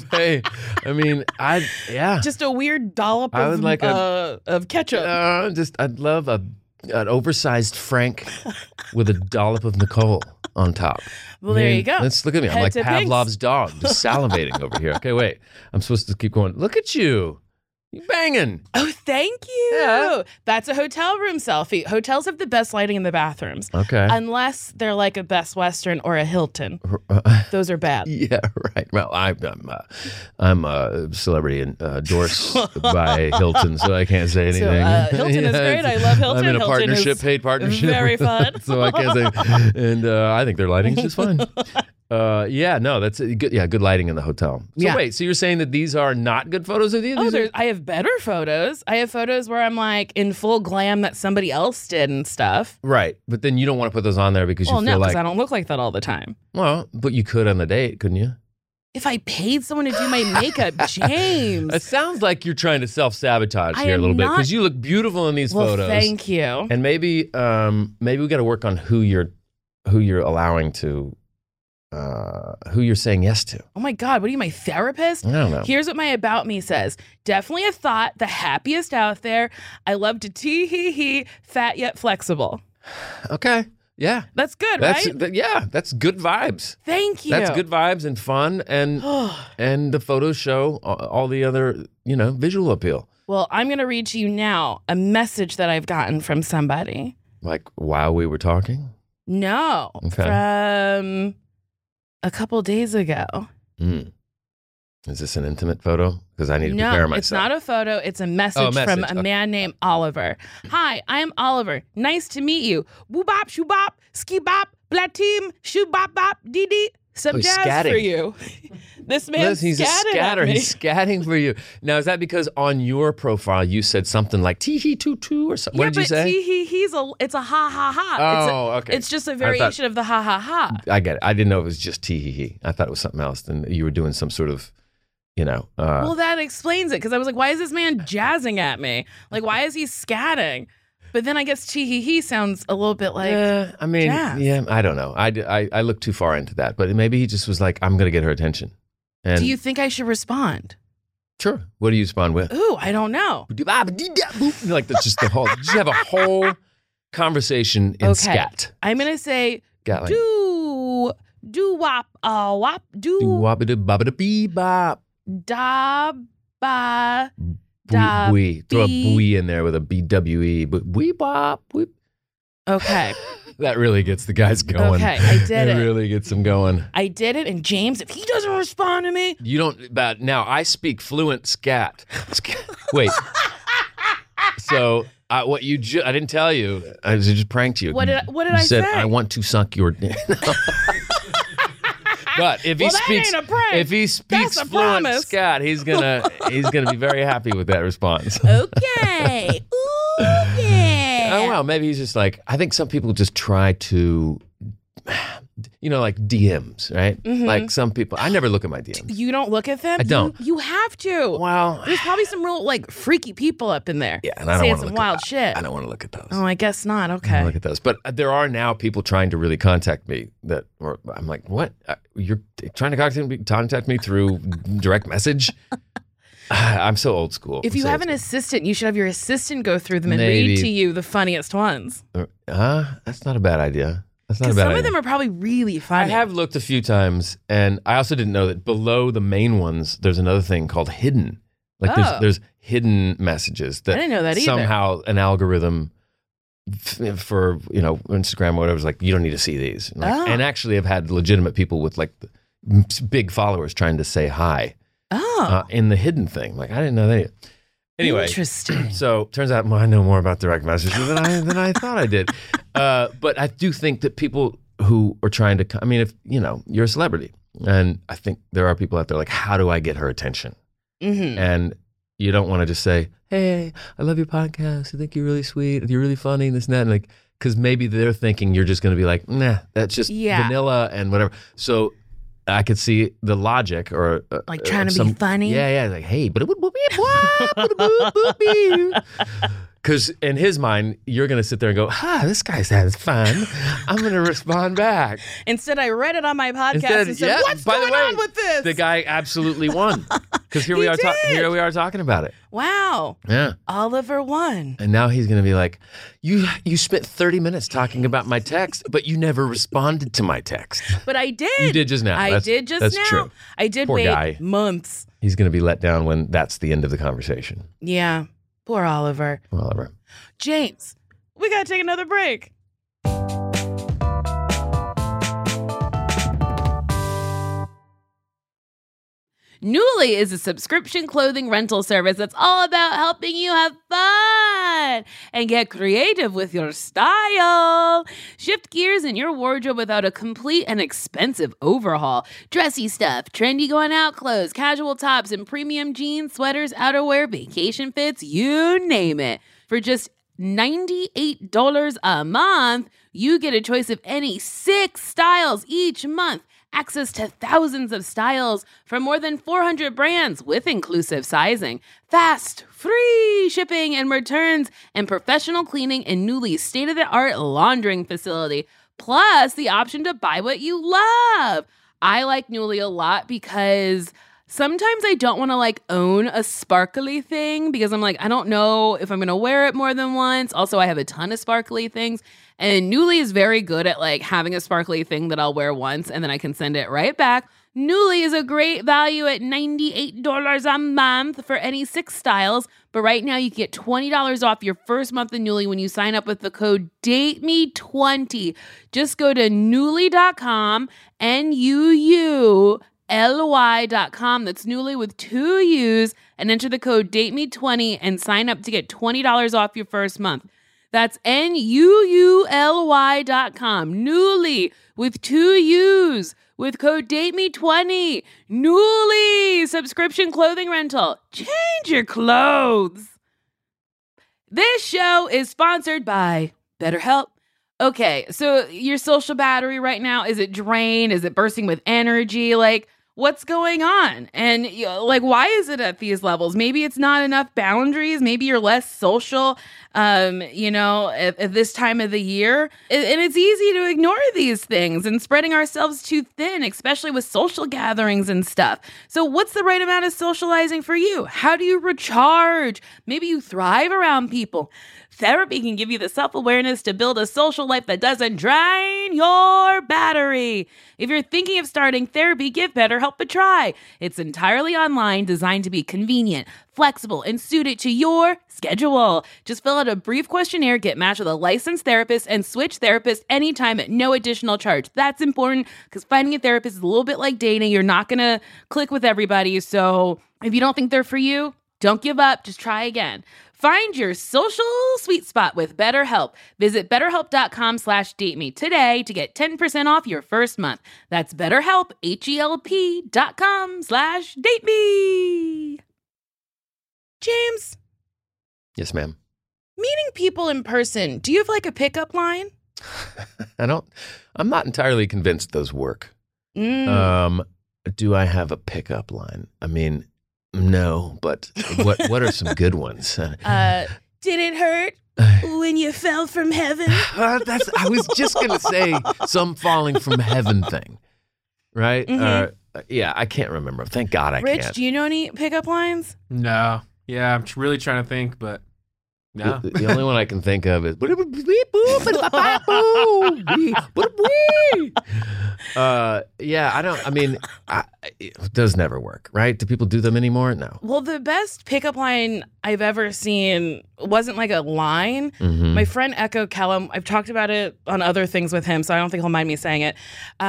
just a weird dollop of ketchup. I'd love an oversized Frank with a dollop of Nicole on top. Well, there you go. Let's look at me. I'm like Pavlov's dog, just salivating over here. Okay, wait. I'm supposed to keep going. Look at you. You banging. Oh, thank you. Yeah. That's a hotel room selfie. Hotels have the best lighting in the bathrooms. Okay. Unless they're like a Best Western or a Hilton. Those are bad. Yeah, right. Well, I'm a celebrity endorsed by Hilton, so I can't say anything. So, Hilton is great. I love Hilton. I'm in a Hilton paid partnership. Very fun. So I can't say. And I think their lighting is just fine. That's good. Yeah, good lighting in the hotel. So wait, so you're saying that these are not good photos of you? I have better photos. I have photos where I'm like in full glam that somebody else did and stuff. Right, but then you don't want to put those on there because you feel because I don't look like that all the time. Well, but you could on the date, couldn't you? If I paid someone to do my makeup, James. It sounds like you're trying to self-sabotage here a little bit because you look beautiful in these photos. Thank you. And maybe we got to work on who you're allowing to. Who you're saying yes to. Oh my God, what are you, my therapist? I don't know. Here's what my About Me says. Definitely a thought, the happiest out there. I love to tee-hee-hee, fat yet flexible. Okay. Yeah. That's good, right? That's good vibes. Thank you. That's good vibes and fun and and the photos show all the other, visual appeal. Well, I'm going to read to you now a message that I've gotten from somebody. Like while we were talking? No. Okay. From a couple days ago. Is this an intimate photo? Because I need to prepare myself. No, it's not a photo. It's a message from a man named Oliver. Hi, I am Oliver. Nice to meet you. Woo bop, shoo bop, ski bop, black team, shoo bop bop, dee dee. Some jazz scatting for you. This man's he's scatting a scatter. at me. He's scatting for you. Now, is that because on your profile you said something like tee-hee toot-toot or something? Yeah, what did you say? Tee-hee-hee's it's a ha-ha-ha. Oh, okay. It's just a variation of the ha-ha-ha. I get it. I didn't know it was just tee-hee-hee. I thought it was something else. And you were doing some sort of, well, that explains it. Because I was like, why is this man jazzing at me? Like, why is he scatting? But then I guess tee-hee-hee sounds a little bit like jazz. I don't know. I looked too far into that. But maybe he just was like, I'm going to get her attention. And do you think I should respond? Sure. What do you respond with? Ooh, I don't know. Like that's just the whole. Just have a whole conversation in scat. I'm gonna say do wop wop do wop da ba da bee bop da ba da. Throw a buoy in there with a BWE. But wee bop. Okay. That really gets the guys going. Okay, I did it. It really gets them going. I did it, and James, if he doesn't respond to me... You don't... But now, I speak fluent scat. Wait. So, What you I didn't tell you. I just pranked you. What did You I said, say? I want to suck your dick. But if he Well, that speaks, ain't a prank. if he speaks That's a fluent promise. Scott, he's gonna be very happy with that response. Okay. Ooh, yeah. Oh well, maybe he's just like, I think some people just try to, like DMs, right? Like some people, I never look at my DMs. You don't look at them? I don't. You have to. Well, There's probably some real freaky people up in there. yeah, and I don't saying want to some look wild at shit. I don't want to look at those. Oh, I guess not. I don't Okay. look at those. But there are now people trying to really contact me or I'm like, what? You're trying to contact me through direct message? I'm so old school. If you So have an it's- assistant, you should have your assistant go through them and Maybe. read to you the funniest ones. That's not a bad idea. That's not a Because bad some idea. of them are probably really I funny. have looked a few times, and I also didn't know that below the main ones, there's another thing called hidden. Like Oh. there's hidden messages that I didn't know that either. somehow an algorithm for Instagram or whatever is like, you don't need to see these. Oh. And actually, I've had legitimate people with like big followers trying to say hi in the hidden thing. Like I didn't know that. Anyway, Interesting. so turns out I know more about direct messages than I thought I did. But I do think that people who are trying to, if you're a celebrity, and I think there are people out there like, how do I get her attention? Mm-hmm. And you don't want to just say, hey, I love your podcast. I think you're really sweet. You're really funny, this and that. And because maybe they're thinking you're just going to be like, nah, that's just vanilla and whatever. So I could see the logic or Like trying to be funny? Yeah, like, hey, because in his mind, you're going to sit there and go, this guy sounds fun. I'm going to respond back. Instead, I read it on my podcast and said, what's by the going way, on with this? The guy absolutely won. Because here He we are did. here we are talking about it. Wow. Yeah. Oliver won. And now he's going to be like, you spent 30 minutes talking about my text, but you never responded to my text. But I did. You did just now. I did just that's now. True. I did Poor wait guy. months. He's going to be let down when that's the end of the conversation. Yeah. Poor Oliver. Oliver. James, we got to take another break. Nuuly is a subscription clothing rental service that's all about helping you have fun and get creative with your style. Shift gears in your wardrobe without a complete and expensive overhaul. Dressy stuff, trendy going out clothes, casual tops, and premium jeans, sweaters, outerwear, vacation fits, you name it. For just $98 a month, you get a choice of any 6 styles each month. Access to thousands of styles from more than 400 brands with inclusive sizing, fast, free shipping and returns, and professional cleaning in Nuuly's state-of-the-art laundering facility, plus the option to buy what you love. I like Nuuly a lot because sometimes I don't want to own a sparkly thing because I'm like, I don't know if I'm going to wear it more than once. Also, I have a ton of sparkly things. And Nuuly is very good at having a sparkly thing that I'll wear once and then I can send it right back. Nuuly is a great value at $98 a month for any 6 styles. But right now you get $20 off your first month of Nuuly when you sign up with the code DATEME20. Just go to Nuuly.com, NUULY.com. That's Nuuly with 2 U's, and enter the code DATEME20 and sign up to get $20 off your first month. That's NUULY.com. Nuuly with 2 U's with code DATEME20. Nuuly subscription clothing rental. Change your clothes. This show is sponsored by BetterHelp. Okay, so your social battery right now, is it drained? Is it bursting with energy? What's going on? And why is it at these levels? Maybe it's not enough boundaries. Maybe you're less social, at this time of the year. And it's easy to ignore these things and spreading ourselves too thin, especially with social gatherings and stuff. So what's the right amount of socializing for you? How do you recharge? Maybe you thrive around people. Therapy can give you the self-awareness to build a social life that doesn't drain your battery. If you're thinking of starting therapy, give BetterHelp a try. It's entirely online, designed to be convenient, flexible, and suited to your schedule. Just fill out a brief questionnaire, get matched with a licensed therapist, and switch therapists anytime at no additional charge. That's important because finding a therapist is a little bit like dating. You're not going to click with everybody. So if you don't think they're for you, Don't give up. Just try again. Find your social sweet spot with BetterHelp. Visit BetterHelp.com/dateme today to get 10% off your first month. That's BetterHelp, HELP.com/dateme. James, Yes, ma'am. meeting people in person, do you have like a pickup line? I'm not entirely convinced those work. Do I have a pickup line? I mean, no, but what are some good ones? Did it hurt when you fell from heaven? I was just gonna say some falling from heaven thing, right? Yeah, I can't remember. Thank God I Rich, can't. do you know any pickup lines? No. Yeah, I'm really trying to think, but no. The only one I can think of is those never work, right? Do people do them anymore? No. Well, the best pickup line I've ever seen wasn't like a line. Mm-hmm. My friend Echo Kellum, I've talked about it on other things with him, so I don't think he'll mind me saying it.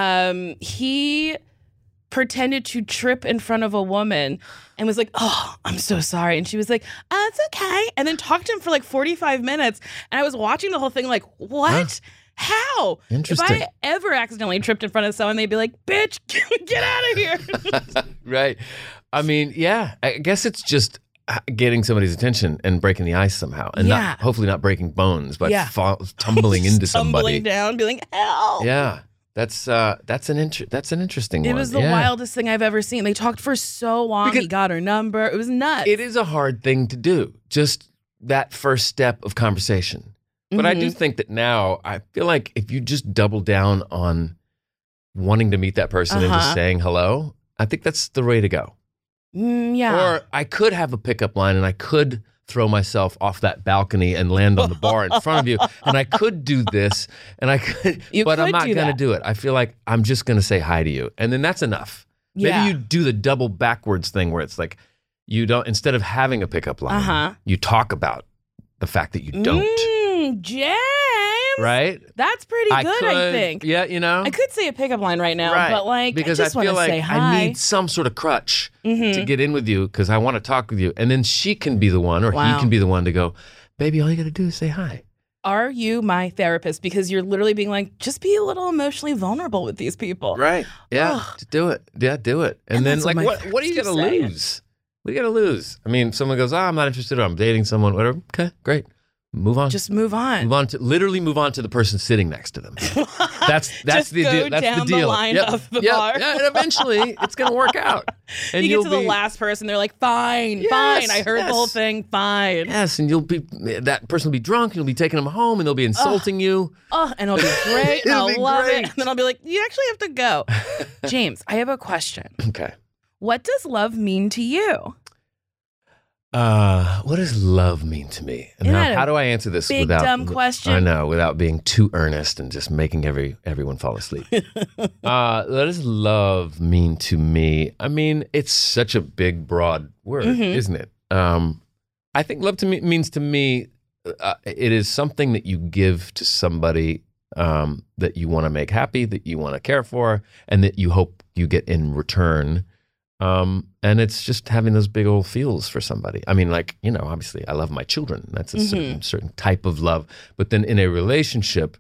He pretended to trip in front of a woman and was like, "Oh, I'm so sorry." And she was like, "Oh, it's okay." And then talked to him for like 45 minutes. And I was watching the whole thing like, what? How? Interesting. If I ever accidentally tripped in front of someone, they'd be like, "Bitch, get out of here." Right. I mean, yeah, I guess it's just getting somebody's attention and breaking the ice somehow, and hopefully not breaking bones, but tumbling into somebody, tumbling down, be like, "Help!" Yeah, that's an interesting one. It was the wildest thing I've ever seen. They talked for so long. He got her number. It was nuts. It is a hard thing to do. Just that first step of conversation. But I do think that now I feel like if you just double down on wanting to meet that person and just saying hello, I think that's the way to go. Yeah. Or I could have a pickup line and I could throw myself off that balcony and land on the bar in front of you. And I could do this and I could, but I'm not going to do it. I feel like I'm just going to say hi to you. And then that's enough. Yeah. Maybe you do the double backwards thing where it's like, you don't, instead of having a pickup line, you talk about the fact that you don't. James. Right? That's pretty good, I think. Yeah, you know? I could say a pickup line right now, but like, because I just want to say hi. I need some sort of crutch to get in with you because I want to talk with you. And then she can be the one or he can be the one to go, baby, all you got to do is say hi. Are you my therapist? Because you're literally being like, just be a little emotionally vulnerable with these people. Right. Yeah. Just do it. Yeah, do it. And then like, what are you going to lose? What are you going to lose? I mean, someone goes, I'm not interested or I'm dating someone, whatever. Okay, great. Move on. Just move on. Move on to the person sitting next to them. That's the deal. That's down the deal. The line of the bar. Yeah, and eventually it's going to work out. And you get to the last person, they're like, fine. I heard the whole thing. Fine. Yes, and that person will be drunk, and you'll be taking them home, and they'll be insulting you. Oh, and it'll be great. And I'll love great. it. And then I'll be like, you actually have to go. James, I have a question. Okay. What does love mean to you? What does love mean to me? And how do I answer this without dumb question? I know, without being too earnest and just making everyone fall asleep. What does love mean to me? I mean, it's such a big, broad word, isn't it? I think love to me means to me, it is something that you give to somebody that you want to make happy, that you want to care for, and that you hope you get in return. And it's just having those big old feels for somebody. I mean, like, you know, obviously I love my children. That's a certain type of love. But then in a relationship,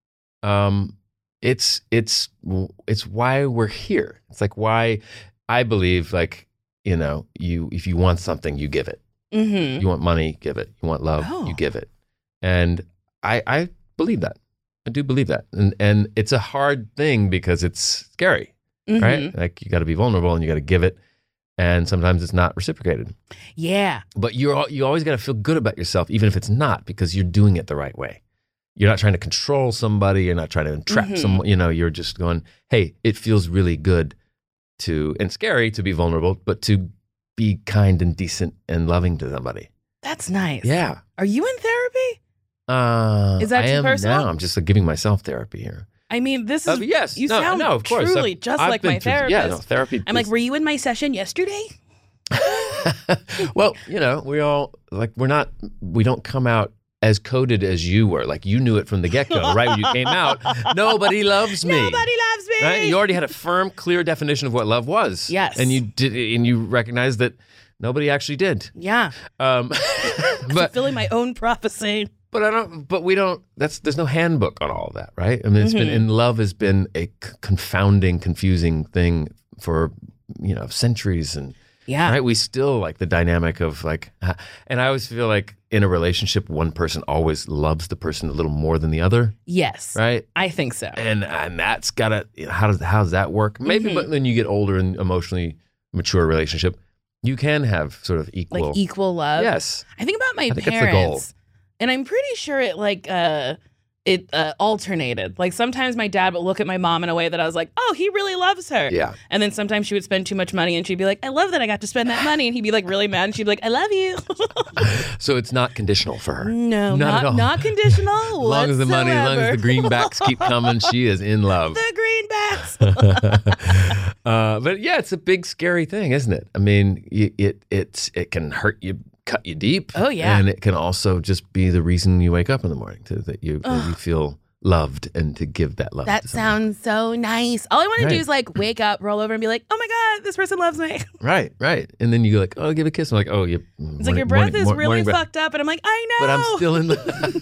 it's why we're here. It's like why I believe, like, you know, if you want something, you give it. You want money, give it. You want love, you give it. And I believe that. I do believe that. And it's a hard thing because it's scary. Right? Like you got to be vulnerable and you got to give it. And sometimes it's not reciprocated. Yeah. But you always got to feel good about yourself, even if it's not, because you're doing it the right way. You're not trying to control somebody. You're not trying to entrap someone. You know, you're just going, hey, it feels really good and scary to be vulnerable, but to be kind and decent and loving to somebody. That's nice. Yeah. Are you in therapy? Is that too personal? Now. I'm just giving myself therapy here. I mean, this is, you sound of course. truly just like my therapist. Yeah, no, therapy. I'm like, were you in my session yesterday? Well, you know, we don't come out as coded as you were. Like you knew it from the get-go, right? When you came out, nobody loves me. Nobody loves me. Right? You already had a firm, clear definition of what love was. Yes. And you recognized that Nobody actually did. Yeah. But Fulfilling my own prophecy. But I don't. But we don't. There's no handbook on all of that, right? I mean, it's been. And love has been a confounding, confusing thing for centuries, and Yeah. right. We still like the dynamic of like, and I always feel like in a relationship, one person always loves the person a little more than the other, Yes. right? I think so. And that's gotta. How does that work? Maybe, but then you get older and emotionally mature relationship, you can have sort of equal, Like equal love. Yes. I think about my think that's the goal. parents, and I'm pretty sure it alternated. Like sometimes my dad would look at my mom in a way that I was like, oh, he really loves her. Yeah. And then sometimes she would spend too much money, and she'd be like, I love that I got to spend that money, and he'd be like really mad, and she'd be like, I love you. So it's not conditional for her. No, Not at all. not conditional. As long as the money, as long as the greenbacks keep coming, she is in love. The greenbacks. But yeah, it's a big, scary thing, isn't it? I mean, it can hurt you, cut you deep. Oh, yeah. And it can also just be the reason you wake up in the morning, that you feel loved and to give that love. That to someone. sounds so nice. All I want to do Right. is like wake up, roll over, and be like, oh my God, this person loves me. Right. And then you go like, oh, give a kiss. I'm like, oh, you. It's like your breath is really fucked up, and I'm like, I know. But I'm still in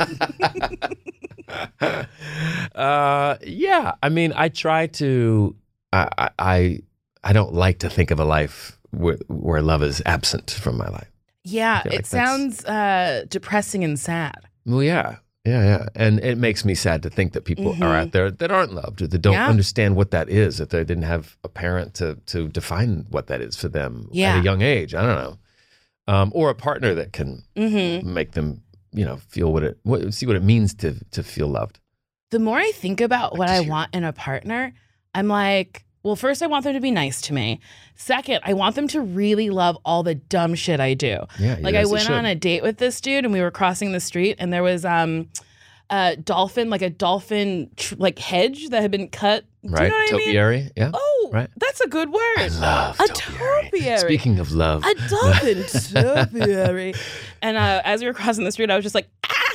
the. Yeah. I mean, I try to. I don't like to think of a life where love is absent from my life. Yeah, feel it like that's- sounds depressing and sad. Well, yeah. And it makes me sad to think that people are out there that aren't loved, or that don't Yeah. understand what that is, that they didn't have a parent to define what that is for them Yeah. at a young age. I don't know. Or a partner that can make them, feel see what it means to feel loved. The more I think about what I Like- want in a partner, I'm like, well, first, I want them to be nice to me. Second, I want them to really love all the dumb shit I do. Yeah, Like I went on a date with this dude, and we were crossing the street, and there was a dolphin, like hedge that had been cut. Do Right, you know what I mean? topiary. Yeah. Oh, Right. that's a good word. I love a topiary. topiary. Speaking of love, A dolphin topiary. And as we were crossing the street, I was just like,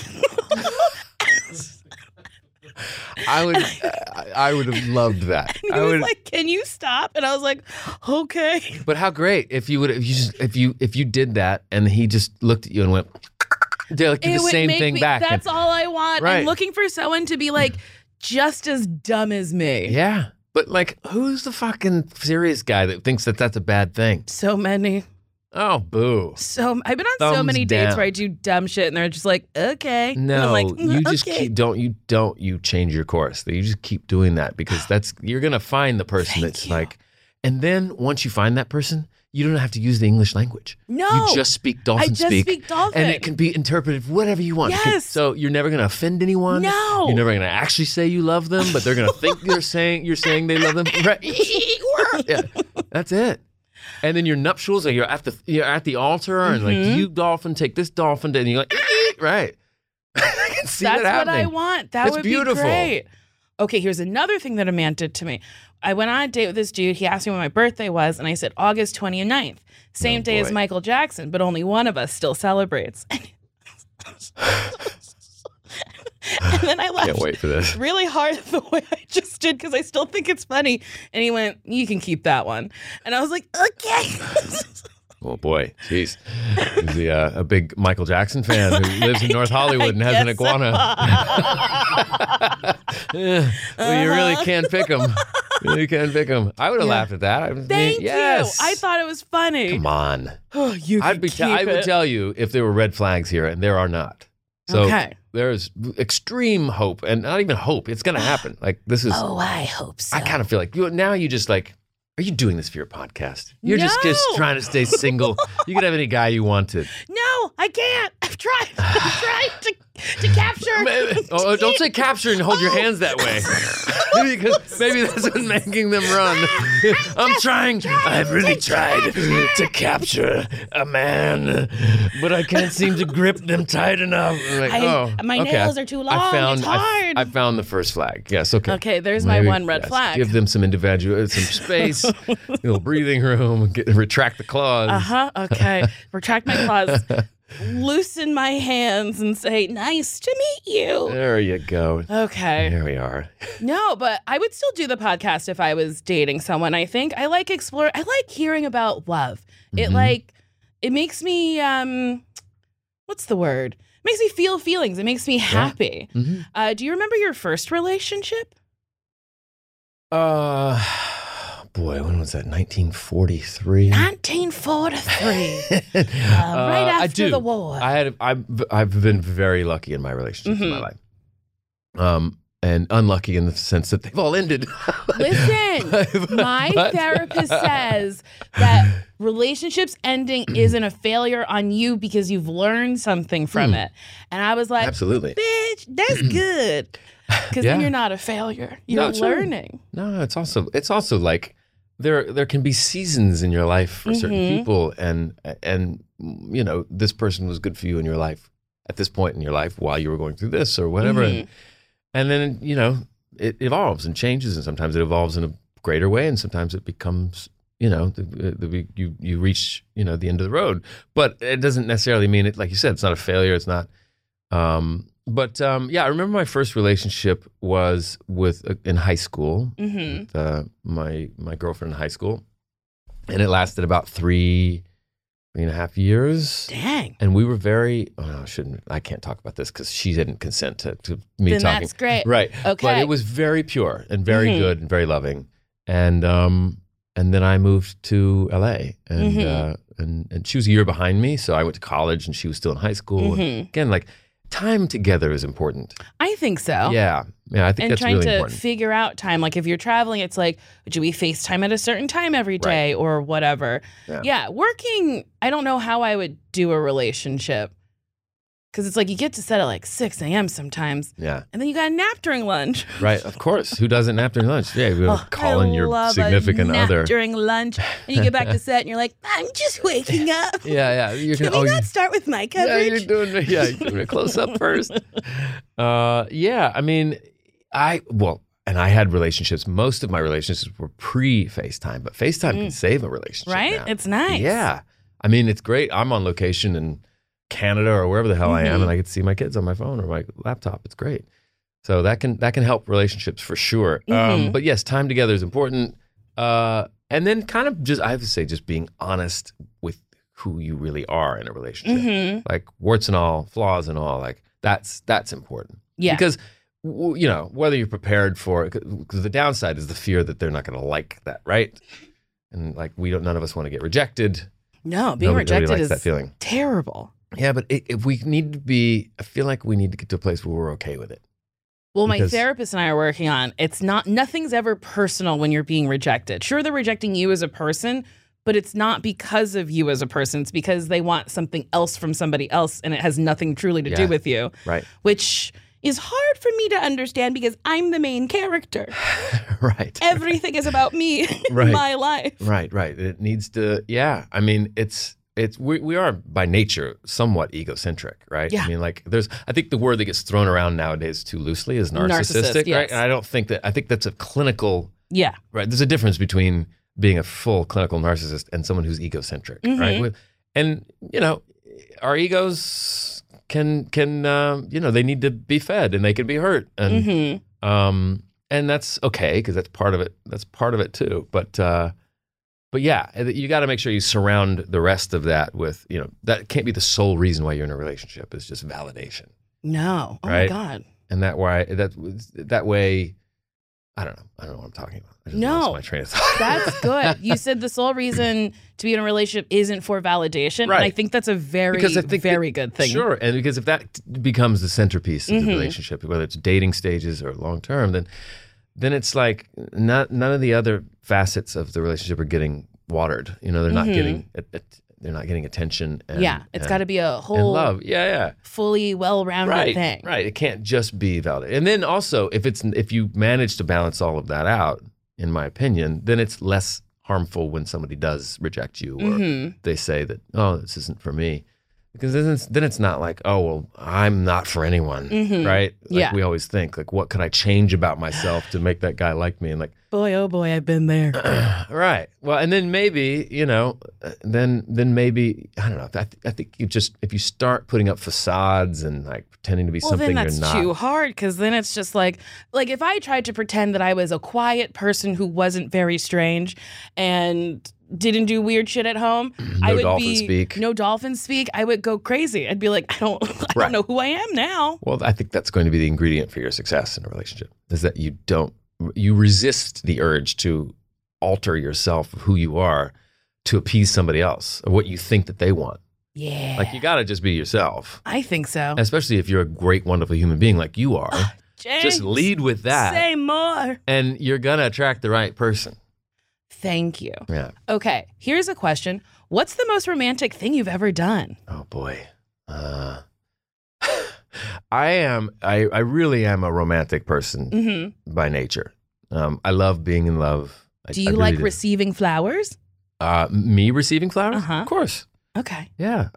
I would have loved that. he was like, "Can you stop?" And I was like, "Okay." But how great if you did that and he just looked at you and went, did like, do the would same make thing me, back. That's all I want. Right. I'm looking for someone to be like just as dumb as me. Yeah, but like, who's the fucking serious guy that thinks that that's a bad thing? So many. Oh, boo. So I've been on so Thumbs many dates down. where I do dumb shit, and they're just like, "Okay." And No, I'm like, you just okay. you change your course. You just keep doing that because you're gonna find the person Thank that's you. like, and then once you find that person, you don't have to use the English language. No. You just speak dolphin I just speak dolphin. and it can be interpreted whatever you want. Yes. So you're never gonna offend anyone. No. You're never gonna actually say you love them, but they're gonna think you're saying they love them. Right? Yeah, that's it. And then your nuptials, like you're at the altar, and like you dolphin take this dolphin, and you're like, right? I can see That's that what happening. I want. That It's would beautiful. be great. Okay, here's another thing that a man did to me. I went on a date with this dude. He asked me when my birthday was, and I said August 29th. Same day as boy. Michael Jackson, but only one of us still celebrates. And then I laughed Can't wait for this. really hard the way I just did because I still think it's funny. And he went, "You can keep that one." And I was like, "Okay." Oh boy, jeez. He's a big Michael Jackson fan who lives in North Hollywood and has an Yes. iguana. Yeah. Well, you really can't pick him. You can't pick him. I would have laughed at that. Thank yes. you. I thought it was funny. Come on. Oh, you I can would keep it. tell you if there were red flags here, and there are not. So Okay. there's extreme hope, and not even hope. It's going to happen. Like this is. Oh, I hope so. I kind of feel like now you just like. Are you doing this for your podcast? You're just No. trying to stay single. You could have any guy you wanted. No, I can't. I've tried. I've tried to capture. Oh, don't say capture and hold your hands that way. Because maybe that's what's making them run. I'm trying. I've really tried to capture a man, but I can't seem to grip them tight enough. I'm like, my okay. nails are too long. It's hard. I found the first flag. Yes, okay. Okay, there's my one red flag. Give them some some space, a little breathing room, retract the claws. Okay. Retract my claws. Loosen my hands and say, "Nice to meet you." There you go. Okay. There we are. No, but I would still do the podcast if I was dating someone. I think I like hearing about love. Mm-hmm. It like it makes me what's the word? It makes me feel feelings. It makes me happy. Mm-hmm. Do you remember your first relationship? Boy, when was that? 1943. 1943. Right after the war. I've been very lucky in my relationships in my life. And unlucky in the sense that they've all ended. Listen, my therapist says that relationships ending isn't a failure on you because you've learned something from it. And I was like, absolutely, bitch, that's good. Because then you're not a failure. You're learning. No, it's also like there can be seasons in your life for certain people, and you know, this person was good for you in your life at this point in your life while you were going through this or whatever. And then, you know, it evolves and changes, and sometimes it evolves in a greater way, and sometimes it becomes, you know, you reach, you know, the end of the road. But it doesn't necessarily mean it, like you said, it's not a failure. It's not. Yeah, I remember my first relationship was in high school with my girlfriend in high school, and it lasted about 3.5 years. Dang. And we were very, I can't talk about this because she didn't consent to me then talking. That's great. Right. Okay. But it was very pure and very good and very loving. And then I moved to LA and she was a year behind me. So I went to college and she was still in high school. And again, like, time together is important. I think so. Yeah, I think that's really important. And trying to figure out time. Like if you're traveling, it's like, do we FaceTime at a certain time every day or whatever? Yeah, working, I don't know how I would do a relationship. Because it's like you get to set at like 6 a.m. sometimes. Yeah. And then you got a nap during lunch. Right, of course. Who doesn't nap during lunch? Yeah, you're calling your significant other. During lunch. And you get back to set and you're like, I'm just waking up. Yeah. Can we not start with my coverage? You're doing a close up first. Yeah, I mean, and I had relationships. Most of my relationships were pre-FaceTime, but FaceTime can save a relationship. Right? Now. It's nice. Yeah. I mean, it's great. I'm on location in Canada or wherever the hell I am, and I get to see my kids on my phone or my laptop. It's great. So that can help relationships for sure. But yes, time together is important. And then kind of I have to say, just being honest with who you really are in a relationship. Like warts and all, flaws and all, like that's important. Yeah. Because, you know, whether you're prepared for it, because the downside is the fear that they're not going to like that, right? And like none of us want to get rejected. No, being rejected likes is that feeling. Terrible. Yeah, but if we need to be, I feel like we need to get to a place where we're okay with it. Well, my therapist and I are working on, nothing's ever personal when you're being rejected. Sure, they're rejecting you as a person, but it's not because of you as a person. It's because they want something else from somebody else, and it has nothing truly to do with you. Right. Which is hard for me to understand because I'm the main character. Right. Everything is about me in my life. Right. It needs to, I mean, we are by nature somewhat egocentric, right? Yeah. I mean, like I think the word that gets thrown around nowadays too loosely is narcissistic, right? And I think that's a clinical, right? There's a difference between being a full clinical narcissist and someone who's egocentric, right? And, you know, our egos can you know, they need to be fed and they can be hurt. And, and that's okay because that's part of it. That's part of it too. But yeah, you got to make sure you surround the rest of that with, you know, that can't be the sole reason why you're in a relationship. It's just validation. No. Oh right? my God. And that way, I don't know what I'm talking about. I just lost my train of thought. That's good. You said the sole reason to be in a relationship isn't for validation. Right. And I think that's a very good thing. Sure. And because if that becomes the centerpiece of the relationship, whether it's dating stages or long term, then it's like none of the other facets of the relationship are getting watered. You know, they're not getting attention. It's got to be a whole and love. Fully well-rounded thing. Right. It can't just be validated. And then also, if you manage to balance all of that out, in my opinion, then it's less harmful when somebody does reject you or they say that, oh, this isn't for me. Because then it's not like, oh, well, I'm not for anyone, right? Like we always think, like, what could I change about myself to make that guy like me? And like, boy, oh boy, I've been there. Right. Well, and then maybe, you know, then maybe, I don't know. I think if you start putting up facades and like pretending to be something you're not. Then that's too hard because then it's just like if I tried to pretend that I was a quiet person who wasn't very strange and didn't do weird shit at home, No dolphins speak. No dolphins speak. I would go crazy. I'd be like, I don't know who I am now. Well, I think that's going to be the ingredient for your success in a relationship, is that you resist the urge to alter yourself of who you are to appease somebody else or what you think that they want. Yeah. Like, you got to just be yourself. I think so. Especially if you're a great, wonderful human being like you are. James, just lead with that. Say more. And you're going to attract the right person. Thank you. Yeah. Okay, here's a question. What's the most romantic thing you've ever done? Oh, boy. I really am a romantic person by nature. I love being in love. Do you like receiving flowers? Me receiving flowers? Uh-huh. Of course. Okay. Yeah.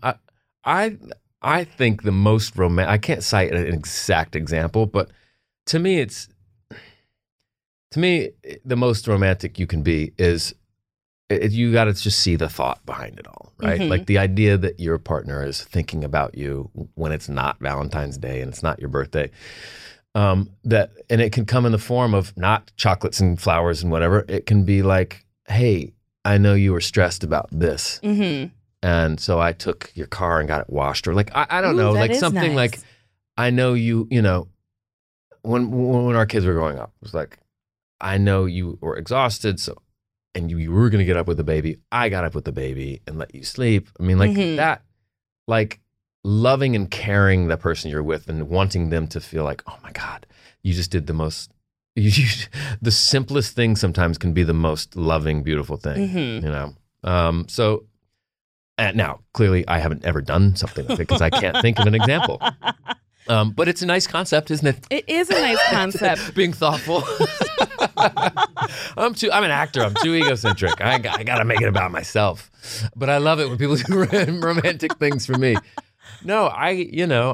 I think the most romantic, I can't cite an exact example, but to me, the most romantic you can be is you got to just see the thought behind it all, right? Like the idea that your partner is thinking about you when it's not Valentine's Day and it's not your birthday. And it can come in the form of not chocolates and flowers and whatever. It can be like, hey, I know you were stressed about this. And so I took your car and got it washed, or like, I don't know, like something nice. Like, I know you know, when our kids were growing up, it was like, I know you were exhausted, and you were going to get up with the baby. I got up with the baby and let you sleep. I mean, like that, like loving and caring the person you're with and wanting them to feel like, oh my God, you just did the most, the simplest thing sometimes can be the most loving, beautiful thing, you know? So, and now clearly I haven't ever done something like it because I can't think of an example. But it's a nice concept, isn't it? It is a nice concept. Being thoughtful. I'm an actor. I'm too egocentric. I got to make it about myself. But I love it when people do romantic things for me. No, I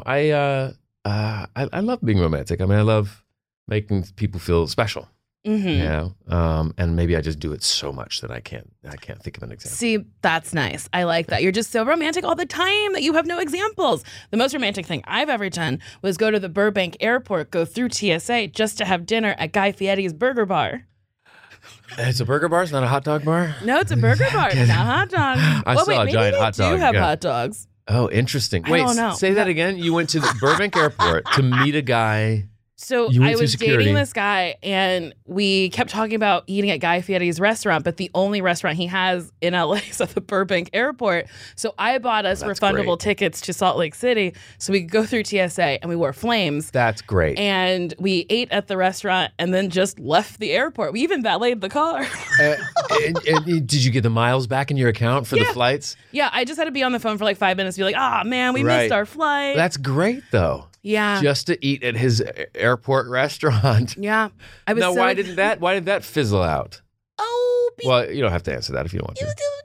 love being romantic. I mean, I love making people feel special. You know, and maybe I just do it so much that I can't think of an example. See, that's nice. I like that. You're just so romantic all the time that you have no examples. The most romantic thing I've ever done was go to the Burbank airport, go through TSA just to have dinner at Guy Fieri's Burger Bar. It's a burger bar. It's not a hot dog bar. No, it's a burger bar. It's not a hot dog. I saw a giant hot dog. They do have hot dogs. Oh, interesting. I Wait, don't know. say that again. You went to the Burbank airport to meet a guy. So You went I through was security. dating this guy, and we kept talking about eating at Guy Fieri's restaurant, but the only restaurant he has in LA is at the Burbank airport. So I bought us That's refundable great. tickets to Salt Lake City so we could go through TSA, and we wore flames. That's great. And we ate at the restaurant and then just left the airport. We even valeted the car. And did you get the miles back in your account for the flights? Yeah, I just had to be on the phone for like 5 minutes to be like, oh man, we Right. missed our flight. That's great, though. yeah. Just to eat at his airport restaurant. Yeah. I was Now, so why did that fizzle out? Oh, Well, you don't have to answer that if you don't want to.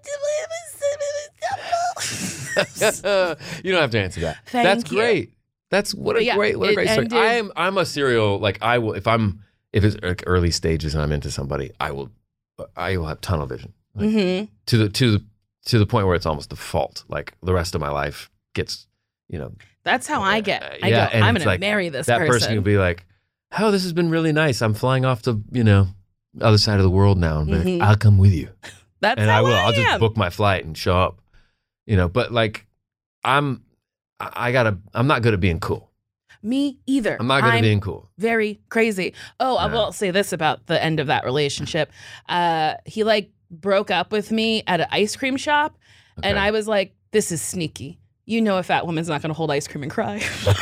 You don't have to answer that. Thank That's you. great. That's what a But yeah, great it story. ended- I'm a serial, like, I will if it's like early stages and I'm into somebody, I will have tunnel vision. Like, to the point where it's almost default. Like the rest of my life gets, you know. That's how I get. I yeah, go, and I'm it's going like, to marry this that person will be like, oh, this has been really nice. I'm flying off to, other side of the world now. And be like, I'll come with you. That's And how I will. I'll just am. book my flight and show up. But like I'm not good at being cool. Me either. I'm not good at being cool. Very crazy. Oh, I Yeah. will say this about the end of that relationship. He like broke up with me at an ice cream shop. And Okay. I was like, this is sneaky. You know, a fat woman's not going to hold ice cream and cry.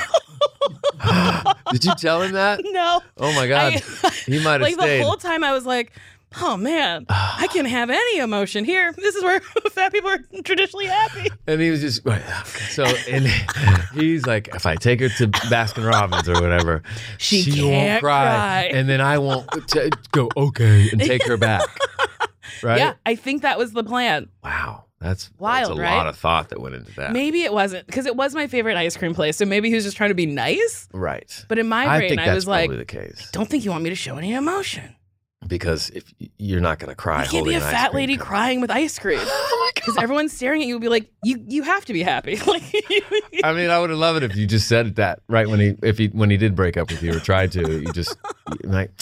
Did you tell him that? No. Oh my God. He might have like stayed. the whole time I was like, oh man, I can't have any emotion here. This is where fat people are traditionally happy. And he was just right. Okay. So and he's like, if I take her to Baskin Robbins or whatever, She won't can't cry. and then I won't go okay and take her back. Right? Yeah, I think that was the plan. Wow. That's Wild, a right? lot of thought that went into that. Maybe it wasn't, because it was my favorite ice cream place. So maybe he was just trying to be nice. Right. But in my I brain, think I that's was like, probably the case. don't think you want me to show any emotion. Because if you're not going to cry, You can't be holding a an ice fat cream lady cone. crying with ice cream. Oh Because everyone's staring at you and be like, you have to be happy. Like, I mean, I would have loved it if you just said that right when he did break up with you or tried to. You just like,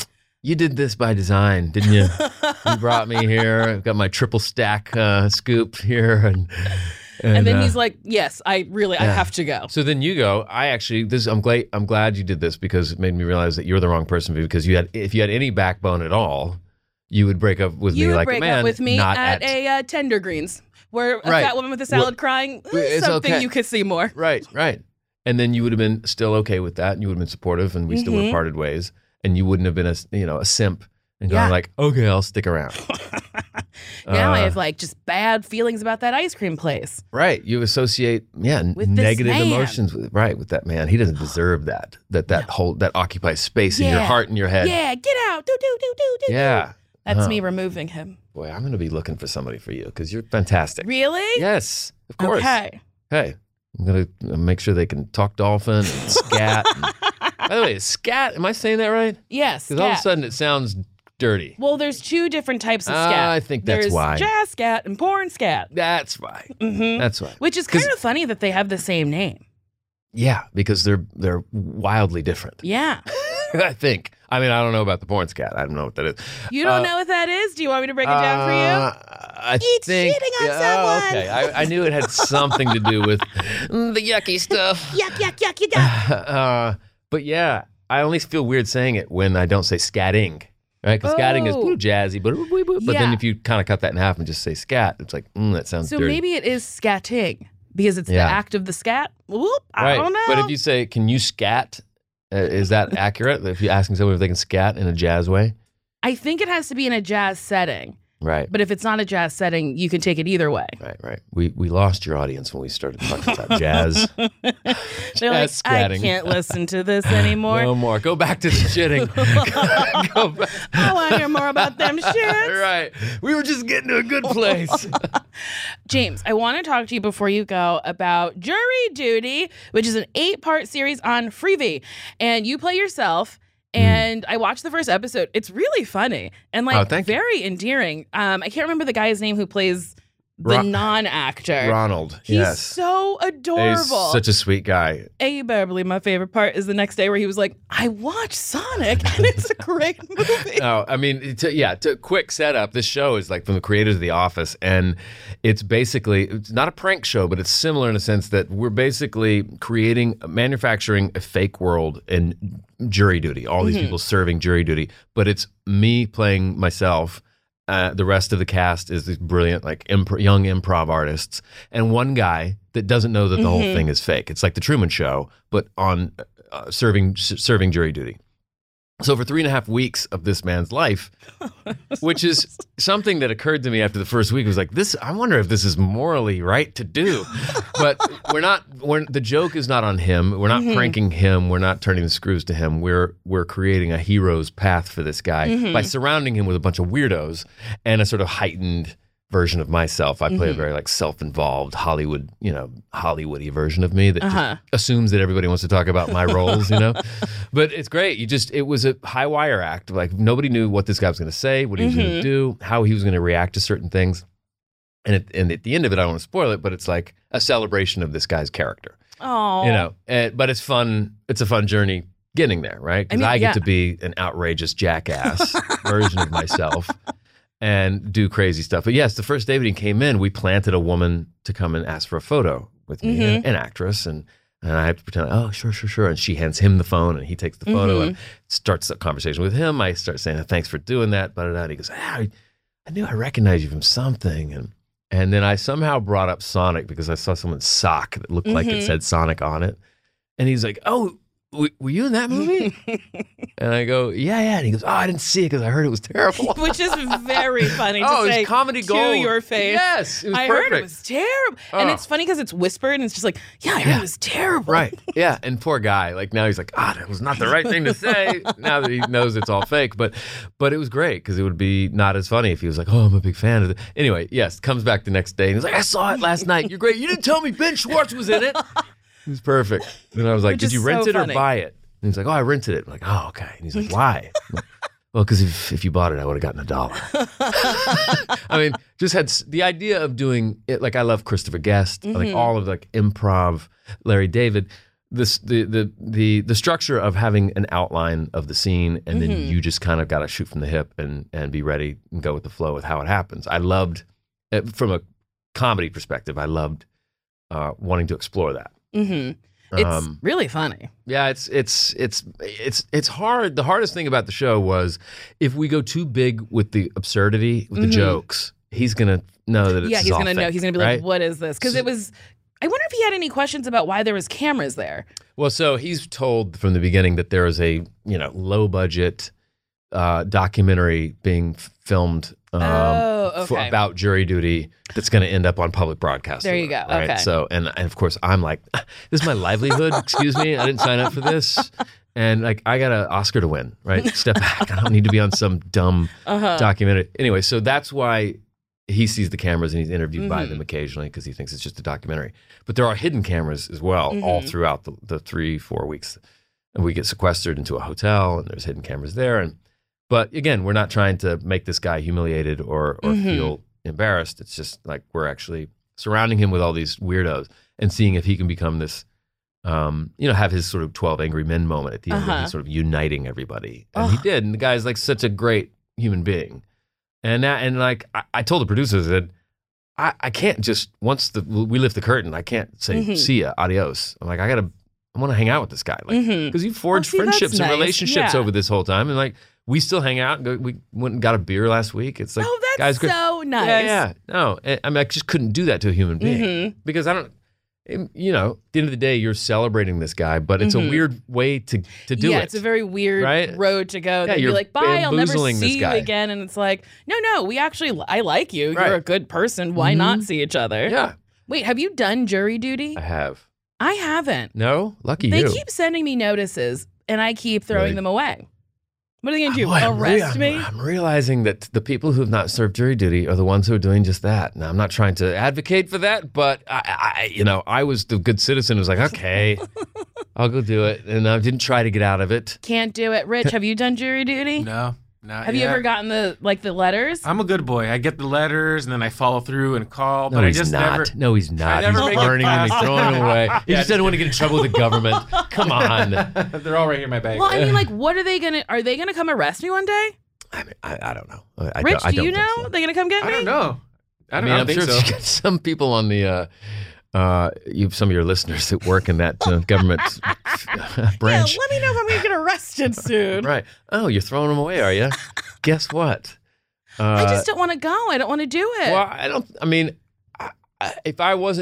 you did this by design, didn't you? You brought me here. I've got my triple stack scoop here. And then he's like, yes, I have to go. So then you go, I'm glad you did this because it made me realize that you're the wrong person because if you had any backbone at all, you would break up with me like a man. You would break up with me at a Tender Greens where a fat woman with a salad crying, something you could see more. Right. And then you would have been still okay with that and you would have been supportive and we still would have parted ways and you wouldn't have been a simp and going like, okay, I'll stick around. Now I have like just bad feelings about that ice cream place. Right. You associate, with negative emotions with that man. He doesn't deserve that occupies space in your heart and your head. Yeah, get out. Do. Yeah. That's me removing him. Boy, I'm going to be looking for somebody for you because you're fantastic. Really? Yes, of course. Okay. Hey, I'm going to make sure they can talk dolphin and scat. By the way, scat, am I saying that right? Yes, because all of a sudden it sounds dirty. Well, there's two different types of scat. I think that's why. There's jazz scat and porn scat. That's why. That's why. Which is kind of funny that they have the same name. Yeah, because they're wildly different. Yeah. I think. I mean, I don't know about the porn scat. I don't know what that is. You don't know what that is? Do you want me to break it down for you? It's cheating on someone. Okay. I knew it had something to do with the yucky stuff. Yuck. But yeah, I only feel weird saying it when I don't say scatting. Right? Because scatting is jazzy, but then if you kind of cut that in half and just say scat, it's like, that sounds dirty. So maybe it is scatting because it's the act of the scat. Whoop, I don't know. But if you say, can you scat? Is that accurate? If you're asking someone if they can scat in a jazz way? I think it has to be in a jazz setting. Right. But if it's not a jazz setting, you can take it either way. Right. We lost your audience when we started talking about jazz. They're like, scatting. I can't listen to this anymore. No more. Go back to the shitting. Go back. I want to hear more about them shits. Right. We were just getting to a good place. James, I want to talk to you before you go about Jury Duty, which is an 8-part series on Freevee. And you play yourself. And I watched the first episode. It's really funny and very endearing. I can't remember the guy's name who plays the non-actor. Ronald. He's so adorable. He's such a sweet guy. You better believe my favorite part is the next day where he was like, I watched Sonic and it's a great movie. No, I mean, to quick setup, this show is like from the creators of The Office and it's not a prank show, but it's similar in a sense that we're basically manufacturing a fake world in Jury Duty. All these people serving Jury Duty, but it's me playing myself. The rest of the cast is these brilliant, young improv artists, and one guy that doesn't know that the whole thing is fake. It's like the Truman Show, but on serving jury duty. So for 3.5 weeks of this man's life, which is something that occurred to me after the first week, was like, I wonder if this is morally right to do. But the joke is not on him. We're not pranking him. We're not turning the screws to him. We're creating a hero's path for this guy by surrounding him with a bunch of weirdos and a sort of heightened version of myself. I play a very self-involved Hollywoody version of me that just assumes that everybody wants to talk about my roles, But it's great. It was a high wire act. Like nobody knew what this guy was going to say, what he was going to do, how he was going to react to certain things. And at the end of it, I don't want to spoil it, but it's like a celebration of this guy's character. Oh, but it's fun. It's a fun journey getting there, right? Because I get to be an outrageous jackass version of myself. And do crazy stuff. But yes, the first day when he came in, we planted a woman to come and ask for a photo with me, an actress, and I have to pretend, oh, sure. And she hands him the phone, and he takes the photo and starts a conversation with him. I start saying, thanks for doing that. And he goes, I knew I recognized you from something. And then I somehow brought up Sonic because I saw someone's sock that looked like it said Sonic on it. And he's like, oh, were you in that movie? And I go, yeah. And he goes, oh, I didn't see it because I heard it was terrible. Which is very funny to say it's comedy gold. To your face. Yes, it was I heard it was terrible. And it's funny because it's whispered and it's just like, I heard it was terrible. Right, yeah. And poor guy, now he's like, that was not the right thing to say now that he knows it's all fake. But it was great because it would be not as funny if he was like, I'm a big fan of it. Anyway, yes, comes back the next day and he's like, I saw it last night. You're great. You didn't tell me Ben Schwartz was in it. It was perfect. And I was like, did you rent it or buy it? And he's like, oh, I rented it. I'm like, oh, okay. And he's like, why? Like, well, because if you bought it, I would have gotten $1. I mean, just had the idea of doing it. Like, I love Christopher Guest, like all of improv, Larry David. the structure of having an outline of the scene and then you just kind of got to shoot from the hip and be ready and go with the flow with how it happens. I loved, from a comedy perspective, I loved wanting to explore that. It's really funny. Yeah, it's hard. The hardest thing about the show was if we go too big with the absurdity, with the jokes, he's gonna know that it's he's gonna know. He's gonna be like, right? "What is this?" Because it was. I wonder if he had any questions about why there was cameras there. Well, so he's told from the beginning that there is a low budget documentary being filmed about jury duty that's going to end up on public broadcast. There you go. Right? Okay. So and of course I'm like, this is my livelihood. Excuse me, I didn't sign up for this. And like I got an Oscar to win. Right. Step back. I don't need to be on some dumb documentary. Anyway, so that's why he sees the cameras and he's interviewed by them occasionally because he thinks it's just a documentary. But there are hidden cameras as well all throughout the 3-4 weeks. And we get sequestered into a hotel and there's hidden cameras there. But again, we're not trying to make this guy humiliated or feel embarrassed. It's just like we're actually surrounding him with all these weirdos and seeing if he can become this, have his sort of 12 Angry Men moment at the end where he's sort of uniting everybody. And he did. And the guy's like such a great human being. And I told the producers that I can't just we lift the curtain, I can't say see ya, adios. I'm like I want to hang out with this guy, like because you forged friendships and relationships over this whole time, and like we still hang out. We went and got a beer last week. It's like that's guys, so nice. Yeah. No, I mean I just couldn't do that to a human being because I don't. At the end of the day, you're celebrating this guy, but it's a weird way to do it. Yeah, it's a very weird road to go. Yeah, you're like, bye, I'll never see you again. And it's like, no, I like you. You're a good person. Why not see each other? Yeah. Wait, have you done jury duty? I have. I haven't. No? Lucky you. They keep sending me notices, and I keep throwing them away. What are they going to do? Arrest me? I'm realizing that the people who have not served jury duty are the ones who are doing just that. Now, I'm not trying to advocate for that, but I was the good citizen who was like, okay, I'll go do it. And I didn't try to get out of it. Can't do it. Rich, have you done jury duty? No. Have you ever gotten the letters? I'm a good boy. I get the letters and then I follow through and call. No, but he's I just not. never. No, he's not. He's burning them. He's throwing them away. He just doesn't want to get in trouble with the government. Come on. They're all right here in my bag. Well, I mean, like, what are they gonna? Are they gonna come arrest me one day? I mean, I don't know. Rich, do you know? So. They're gonna come get me? I don't know. I'm think sure so. you got some people on the. Some of your listeners that work in that government branch. Yeah, let me know if I'm gonna get arrested soon. Right. Oh, you're throwing them away, are you? Guess what? I just don't want to go. I don't want to do it. Well, if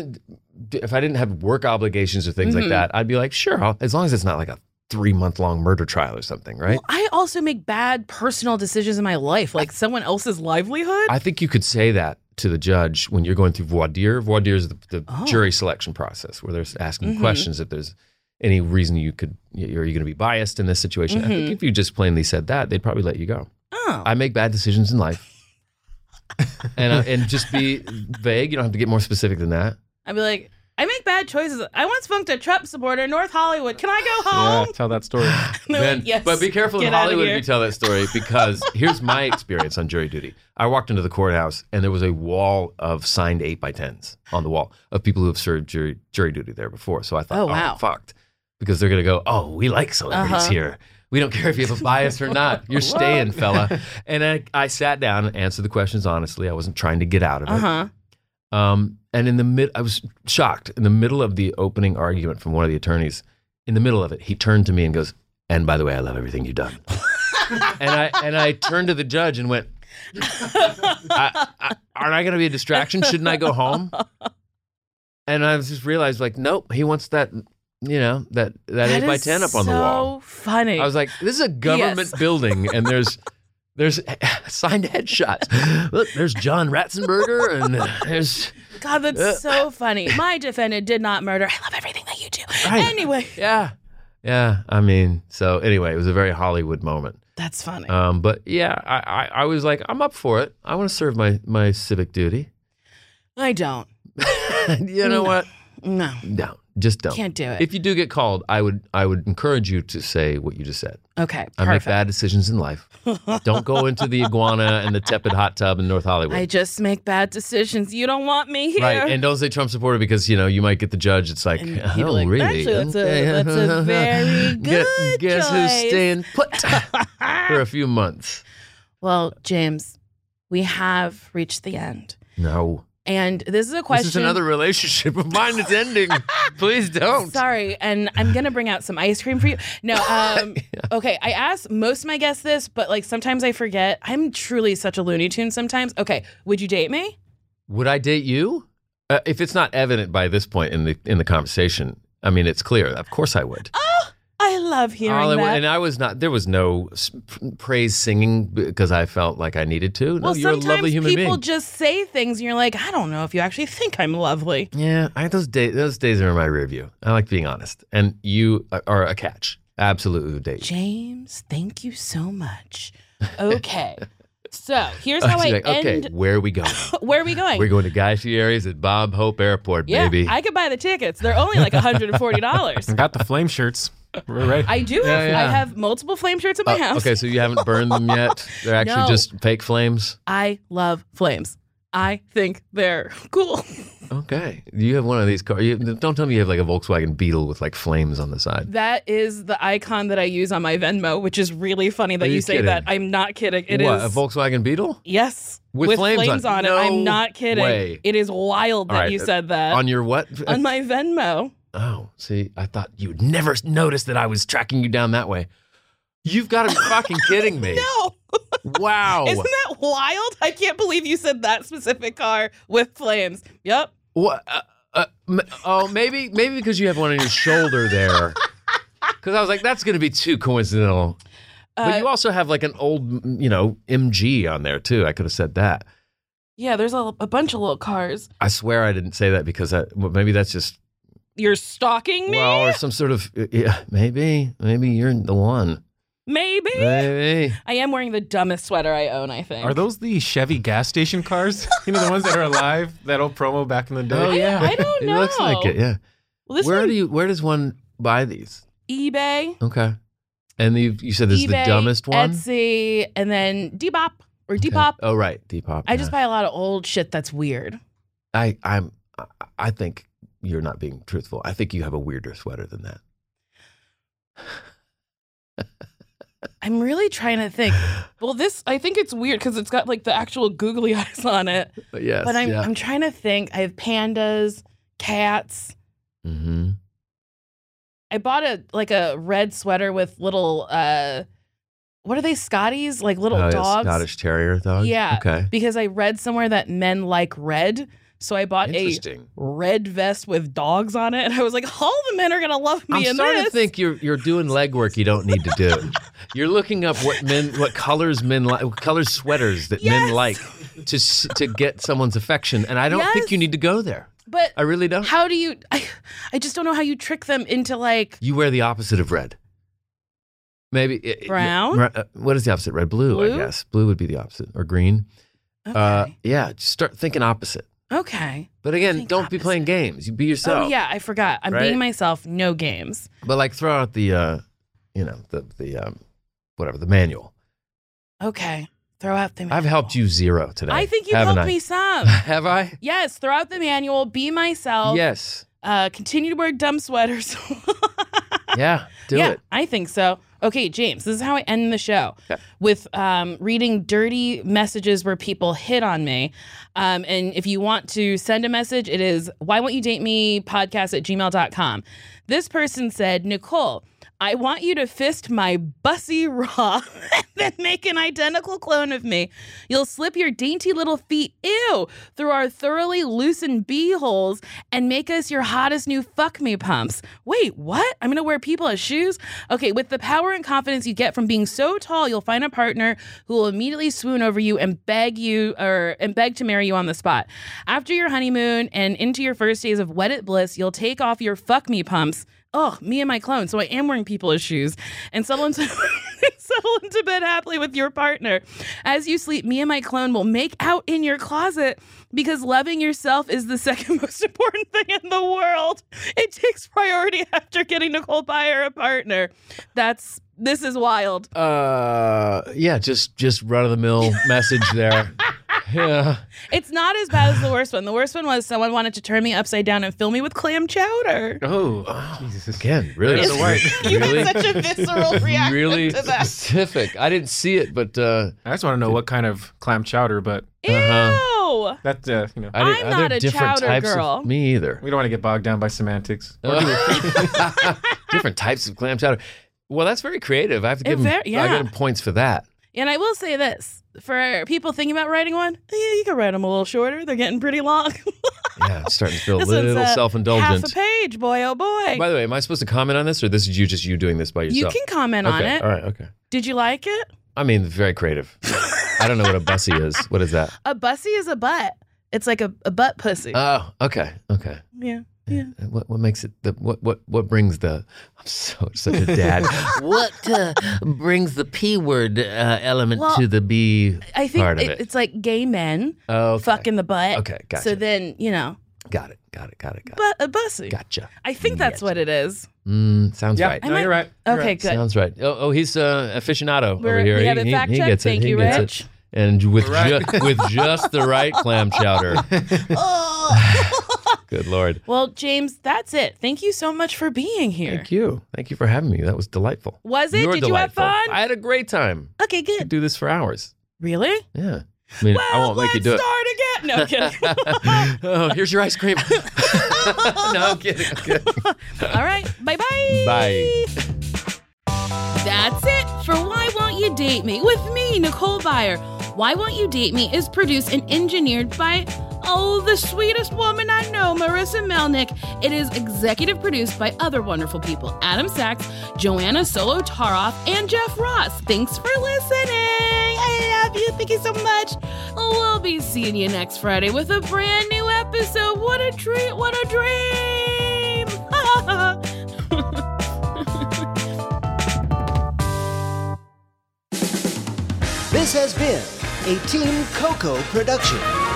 I didn't have work obligations or things like that, I'd be like, sure, as long as it's not like a 3-month-long murder trial or something, right? Well, I also make bad personal decisions in my life, like someone else's livelihood. I think you could say that to the judge when you're going through voir dire. Voir dire is the jury selection process where they're asking questions if there's any reason are you going to be biased in this situation. I think if you just plainly said that, they'd probably let you go. Oh. I make bad decisions in life. and just be vague. You don't have to get more specific than that. I'd be like, I make bad choices. I once funked a Trump supporter in North Hollywood. Can I go home? Yeah, tell that story. Like, yes. But be careful in Hollywood if you tell that story, because here's my experience on jury duty. I walked into the courthouse and there was a wall of signed 8x10s on the wall of people who have served jury duty there before. So I thought, wow. I'm fucked. Because they're going to go, oh, we like celebrities here. We don't care if you have a bias or not. You're staying, fella. And I sat down and answered the questions honestly. I wasn't trying to get out of it. And I was shocked. In the middle of the opening argument from one of the attorneys, in the middle of it, he turned to me and goes, and by the way, I love everything you've done. and I turned to the judge and went, aren't I going to be a distraction? Shouldn't I go home? And I just realized, like, nope, he wants that, that 8x10 up on the wall. So funny. I was like, this is a government building, and there's signed headshots. Look, there's John Ratzenberger, and there's... God, that's so funny. My defendant did not murder. I love everything that you do. Right. Anyway. Yeah. I mean, so anyway, it was a very Hollywood moment. That's funny. But yeah, I was like, I'm up for it. I want to serve my civic duty. I don't. You know what? No. Don't. Just don't. Can't do it. If you do get called, I would encourage you to say what you just said. Okay, I make perfect. bad decisions in life. Don't go into the iguana and the tepid hot tub in North Hollywood. I just make bad decisions. You don't want me here. Right, and don't say Trump supporter because you might get the judge. It's like, And he'd oh, be like, really? "Actually, that's a very good Guess who's choice." staying put for a few months? Well, James, we have reached the end. No. And this is a question. This is another relationship of mine that's ending. Please don't. Sorry, and I'm gonna bring out some ice cream for you. No, okay. I ask most of my guests this, but like sometimes I forget. I'm truly such a Looney Tune sometimes. Okay, would you date me? Would I date you? If it's not evident by this point in the conversation, I mean, it's clear. Of course I would. I love hearing that. And I was not. There was no praise singing because I felt like I needed to. No, Well, you're a sometimes lovely human people being. just say things, and you're like, I don't know if you actually think I'm lovely. Yeah, those days are in my rear view. I like being honest, and you are a catch. Absolutely would date. James, thank you so much. Okay, so here's how I She's like, end. okay, where are we going? Where are we going? We're going to Guy Fieri's at Bob Hope Airport, yeah, baby. I could buy the tickets. They're only like $140. I got the flame shirts. We're ready. I do have. Yeah. I have multiple flame shirts in my house. Okay, so you haven't burned them yet? They're actually No. just fake flames? I love flames. I think they're cool. Okay. You have one of these cars. Don't tell me you have like a Volkswagen Beetle with like flames on the side. That is the icon that I use on my Venmo, which is really funny that Are you you say kidding? that. I'm not kidding. It is What, a Volkswagen Beetle? yes, With flames on it? it. No I'm not kidding. way. It is wild that All right, you said that On your what? on my Venmo. Oh, see, I thought you'd never notice that I was tracking you down that way. You've got to be fucking kidding me. No, Wow. isn't that wild? I can't believe you said that specific car with flames. Yep. What? Maybe because you have one on your shoulder there. Because I was like, that's going to be too coincidental. But you also have like an old, MG on there too. I could have said that. Yeah, there's a bunch of little cars. I swear I didn't say that because maybe that's just You're stalking me? or some sort of maybe you're the one. Maybe. Maybe. I am wearing the dumbest sweater I own, I think. Are those the Chevy gas station cars? The ones that are alive? That old promo back in the day? Oh yeah, I don't know. It looks like it. Yeah. Well, this Where one, where does one buy these? eBay, Okay. And you said this is the eBay, dumbest one? Etsy, and then Depop or Okay. Depop. Oh right, Depop. I just buy a lot of old shit that's weird. I think you're not being truthful. I think you have a weirder sweater than that. I'm really trying to think. Well, I think it's weird because it's got like the actual googly eyes on it. But yes. But I'm trying to think. I have pandas, cats. Mm-hmm. I bought a red sweater with little what are they, Scotties? Like little dogs. Scottish Terrier dog. Yeah. Okay. Because I read somewhere that men like red. So I bought a Interesting. red vest with dogs on it. And I was like, all the men are going to love me I'm in starting this. to think you're doing legwork you don't need to do. You're looking up what colors men like, colors sweaters that men Yes. like to get someone's affection, and I don't think Yes. you need to go there. But I really don't. how do you, I just don't know how you trick them into like, You wear the opposite of red. Maybe Brown? What is the opposite? Red, blue, I Blue? guess. Blue would be the opposite, or green. okay. Yeah, just start thinking opposite. Okay. But again, Think don't be playing games. You be yourself. Oh yeah, I forgot. I'm Right? being myself. No games. But like, throw out the, whatever, the manual. Okay. Throw out the manual. I've helped you zero today. I think you haven't helped I? me some. Have I? Yes. Throw out the manual. Be myself. Yes. Continue to wear dumb sweaters. Yeah. Do yeah, it. I think so. Okay, James, this is how I end the show with reading dirty messages where people hit on me. And if you want to send a message, it is whywon'tyoudate.me@gmail.com. This person said, Nicole, I want you to fist my bussy raw and then make an identical clone of me. You'll slip your dainty little feet, through our thoroughly loosened bee holes and make us your hottest new fuck me pumps. Wait, what? I'm going to wear people as shoes? Okay, with the power and confidence you get from being so tall, you'll find a partner who will immediately swoon over you and beg to marry you on the spot. After your honeymoon and into your first days of wedded bliss, you'll take off your fuck me pumps. Oh, me and my clone. So I am wearing people as shoes. And someone said, Settle into bed happily with your partner. As you sleep, me and my clone will make out in your closet because loving yourself is the second most important thing in the world. It takes priority after getting Nicole Byer a partner. This is wild. Yeah, just run-of-the-mill message there. Yeah. It's not as bad as the worst one. The worst one was someone wanted to turn me upside down and fill me with clam chowder. Oh, Jesus. Again, really? You had such a visceral reaction really to that. specific. I didn't see it, but I just want to know what kind of clam chowder, but Ew! that, I'm not a different chowder types girl. Of, me either. we don't want to get bogged down by semantics. Different types of clam chowder. Well, that's very creative. I have to give him, I give him points for that. And I will say this, for people thinking about writing one, you can write them a little shorter. They're getting pretty long. Yeah, it's starting to feel a This little one's, self-indulgent. Half a page, boy, oh boy. By the way, am I supposed to comment on this, or this is you doing this by yourself? You can comment on it. All right, okay. Did you like it? I mean, very creative. I don't know what a bussy is. What is that? A bussy is a butt. It's like a butt pussy. Oh, okay. Yeah. What makes it what brings the I'm such a dad. What brings the P word element to the B I think part of it? It's like gay men Okay. fucking the butt. Okay, gotcha. So then, Got it. but a bussy. Gotcha. I think that's what it is. Sounds right. No, you're right. Okay, good. Sounds right. Oh, he's aficionado over here. We have it fact checked. Gets it. Thank He you, gets Rich. it. And with just the right clam chowder. Good Lord. Well, James, that's it. Thank you so much for being here. Thank you. Thank you for having me. That was delightful. Was it? You're Did you have delightful. fun? I had a great time. Okay, I could good. do this for hours. Really? Yeah. I mean, I won't make you do it. Start again. No, I'm kidding. Oh, here's your ice cream. No, I'm kidding. All right. Bye-bye. Bye. That's it for Why Won't You Date Me with me, Nicole Byer. Why Won't You Date Me is produced and engineered by, the sweetest woman I know, Marissa Melnick. It is executive produced by other wonderful people, Adam Sachs, Joanna Solo-Taroff, and Jeff Ross. Thanks for listening. I love you. Thank you so much. We'll be seeing you next Friday with a brand new episode. What a treat. What a dream. This has been a Team Coco production.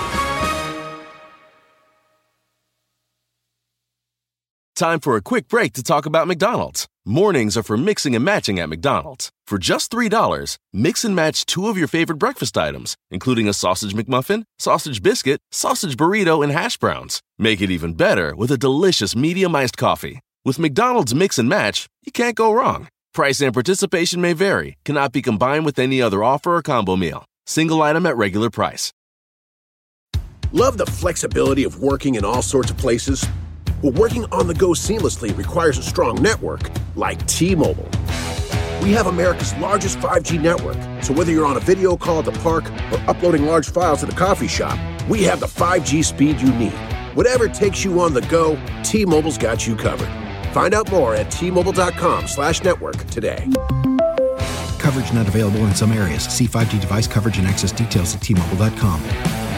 Time for a quick break to talk about McDonald's. Mornings are for mixing and matching at McDonald's. For just $3, mix and match 2 of your favorite breakfast items, including a sausage McMuffin, sausage biscuit, sausage burrito, and hash browns. Make it even better with a delicious medium iced coffee. With McDonald's Mix and Match, you can't go wrong. Price and participation may vary, cannot be combined with any other offer or combo meal. Single item at regular price. Love the flexibility of working in all sorts of places? Well, working on the go seamlessly requires a strong network like T-Mobile. We have America's largest 5G network, so whether you're on a video call at the park or uploading large files at a coffee shop, we have the 5G speed you need. Whatever takes you on the go, T-Mobile's got you covered. Find out more at T-Mobile.com/network today. Coverage not available in some areas. See 5G device coverage and access details at T-Mobile.com.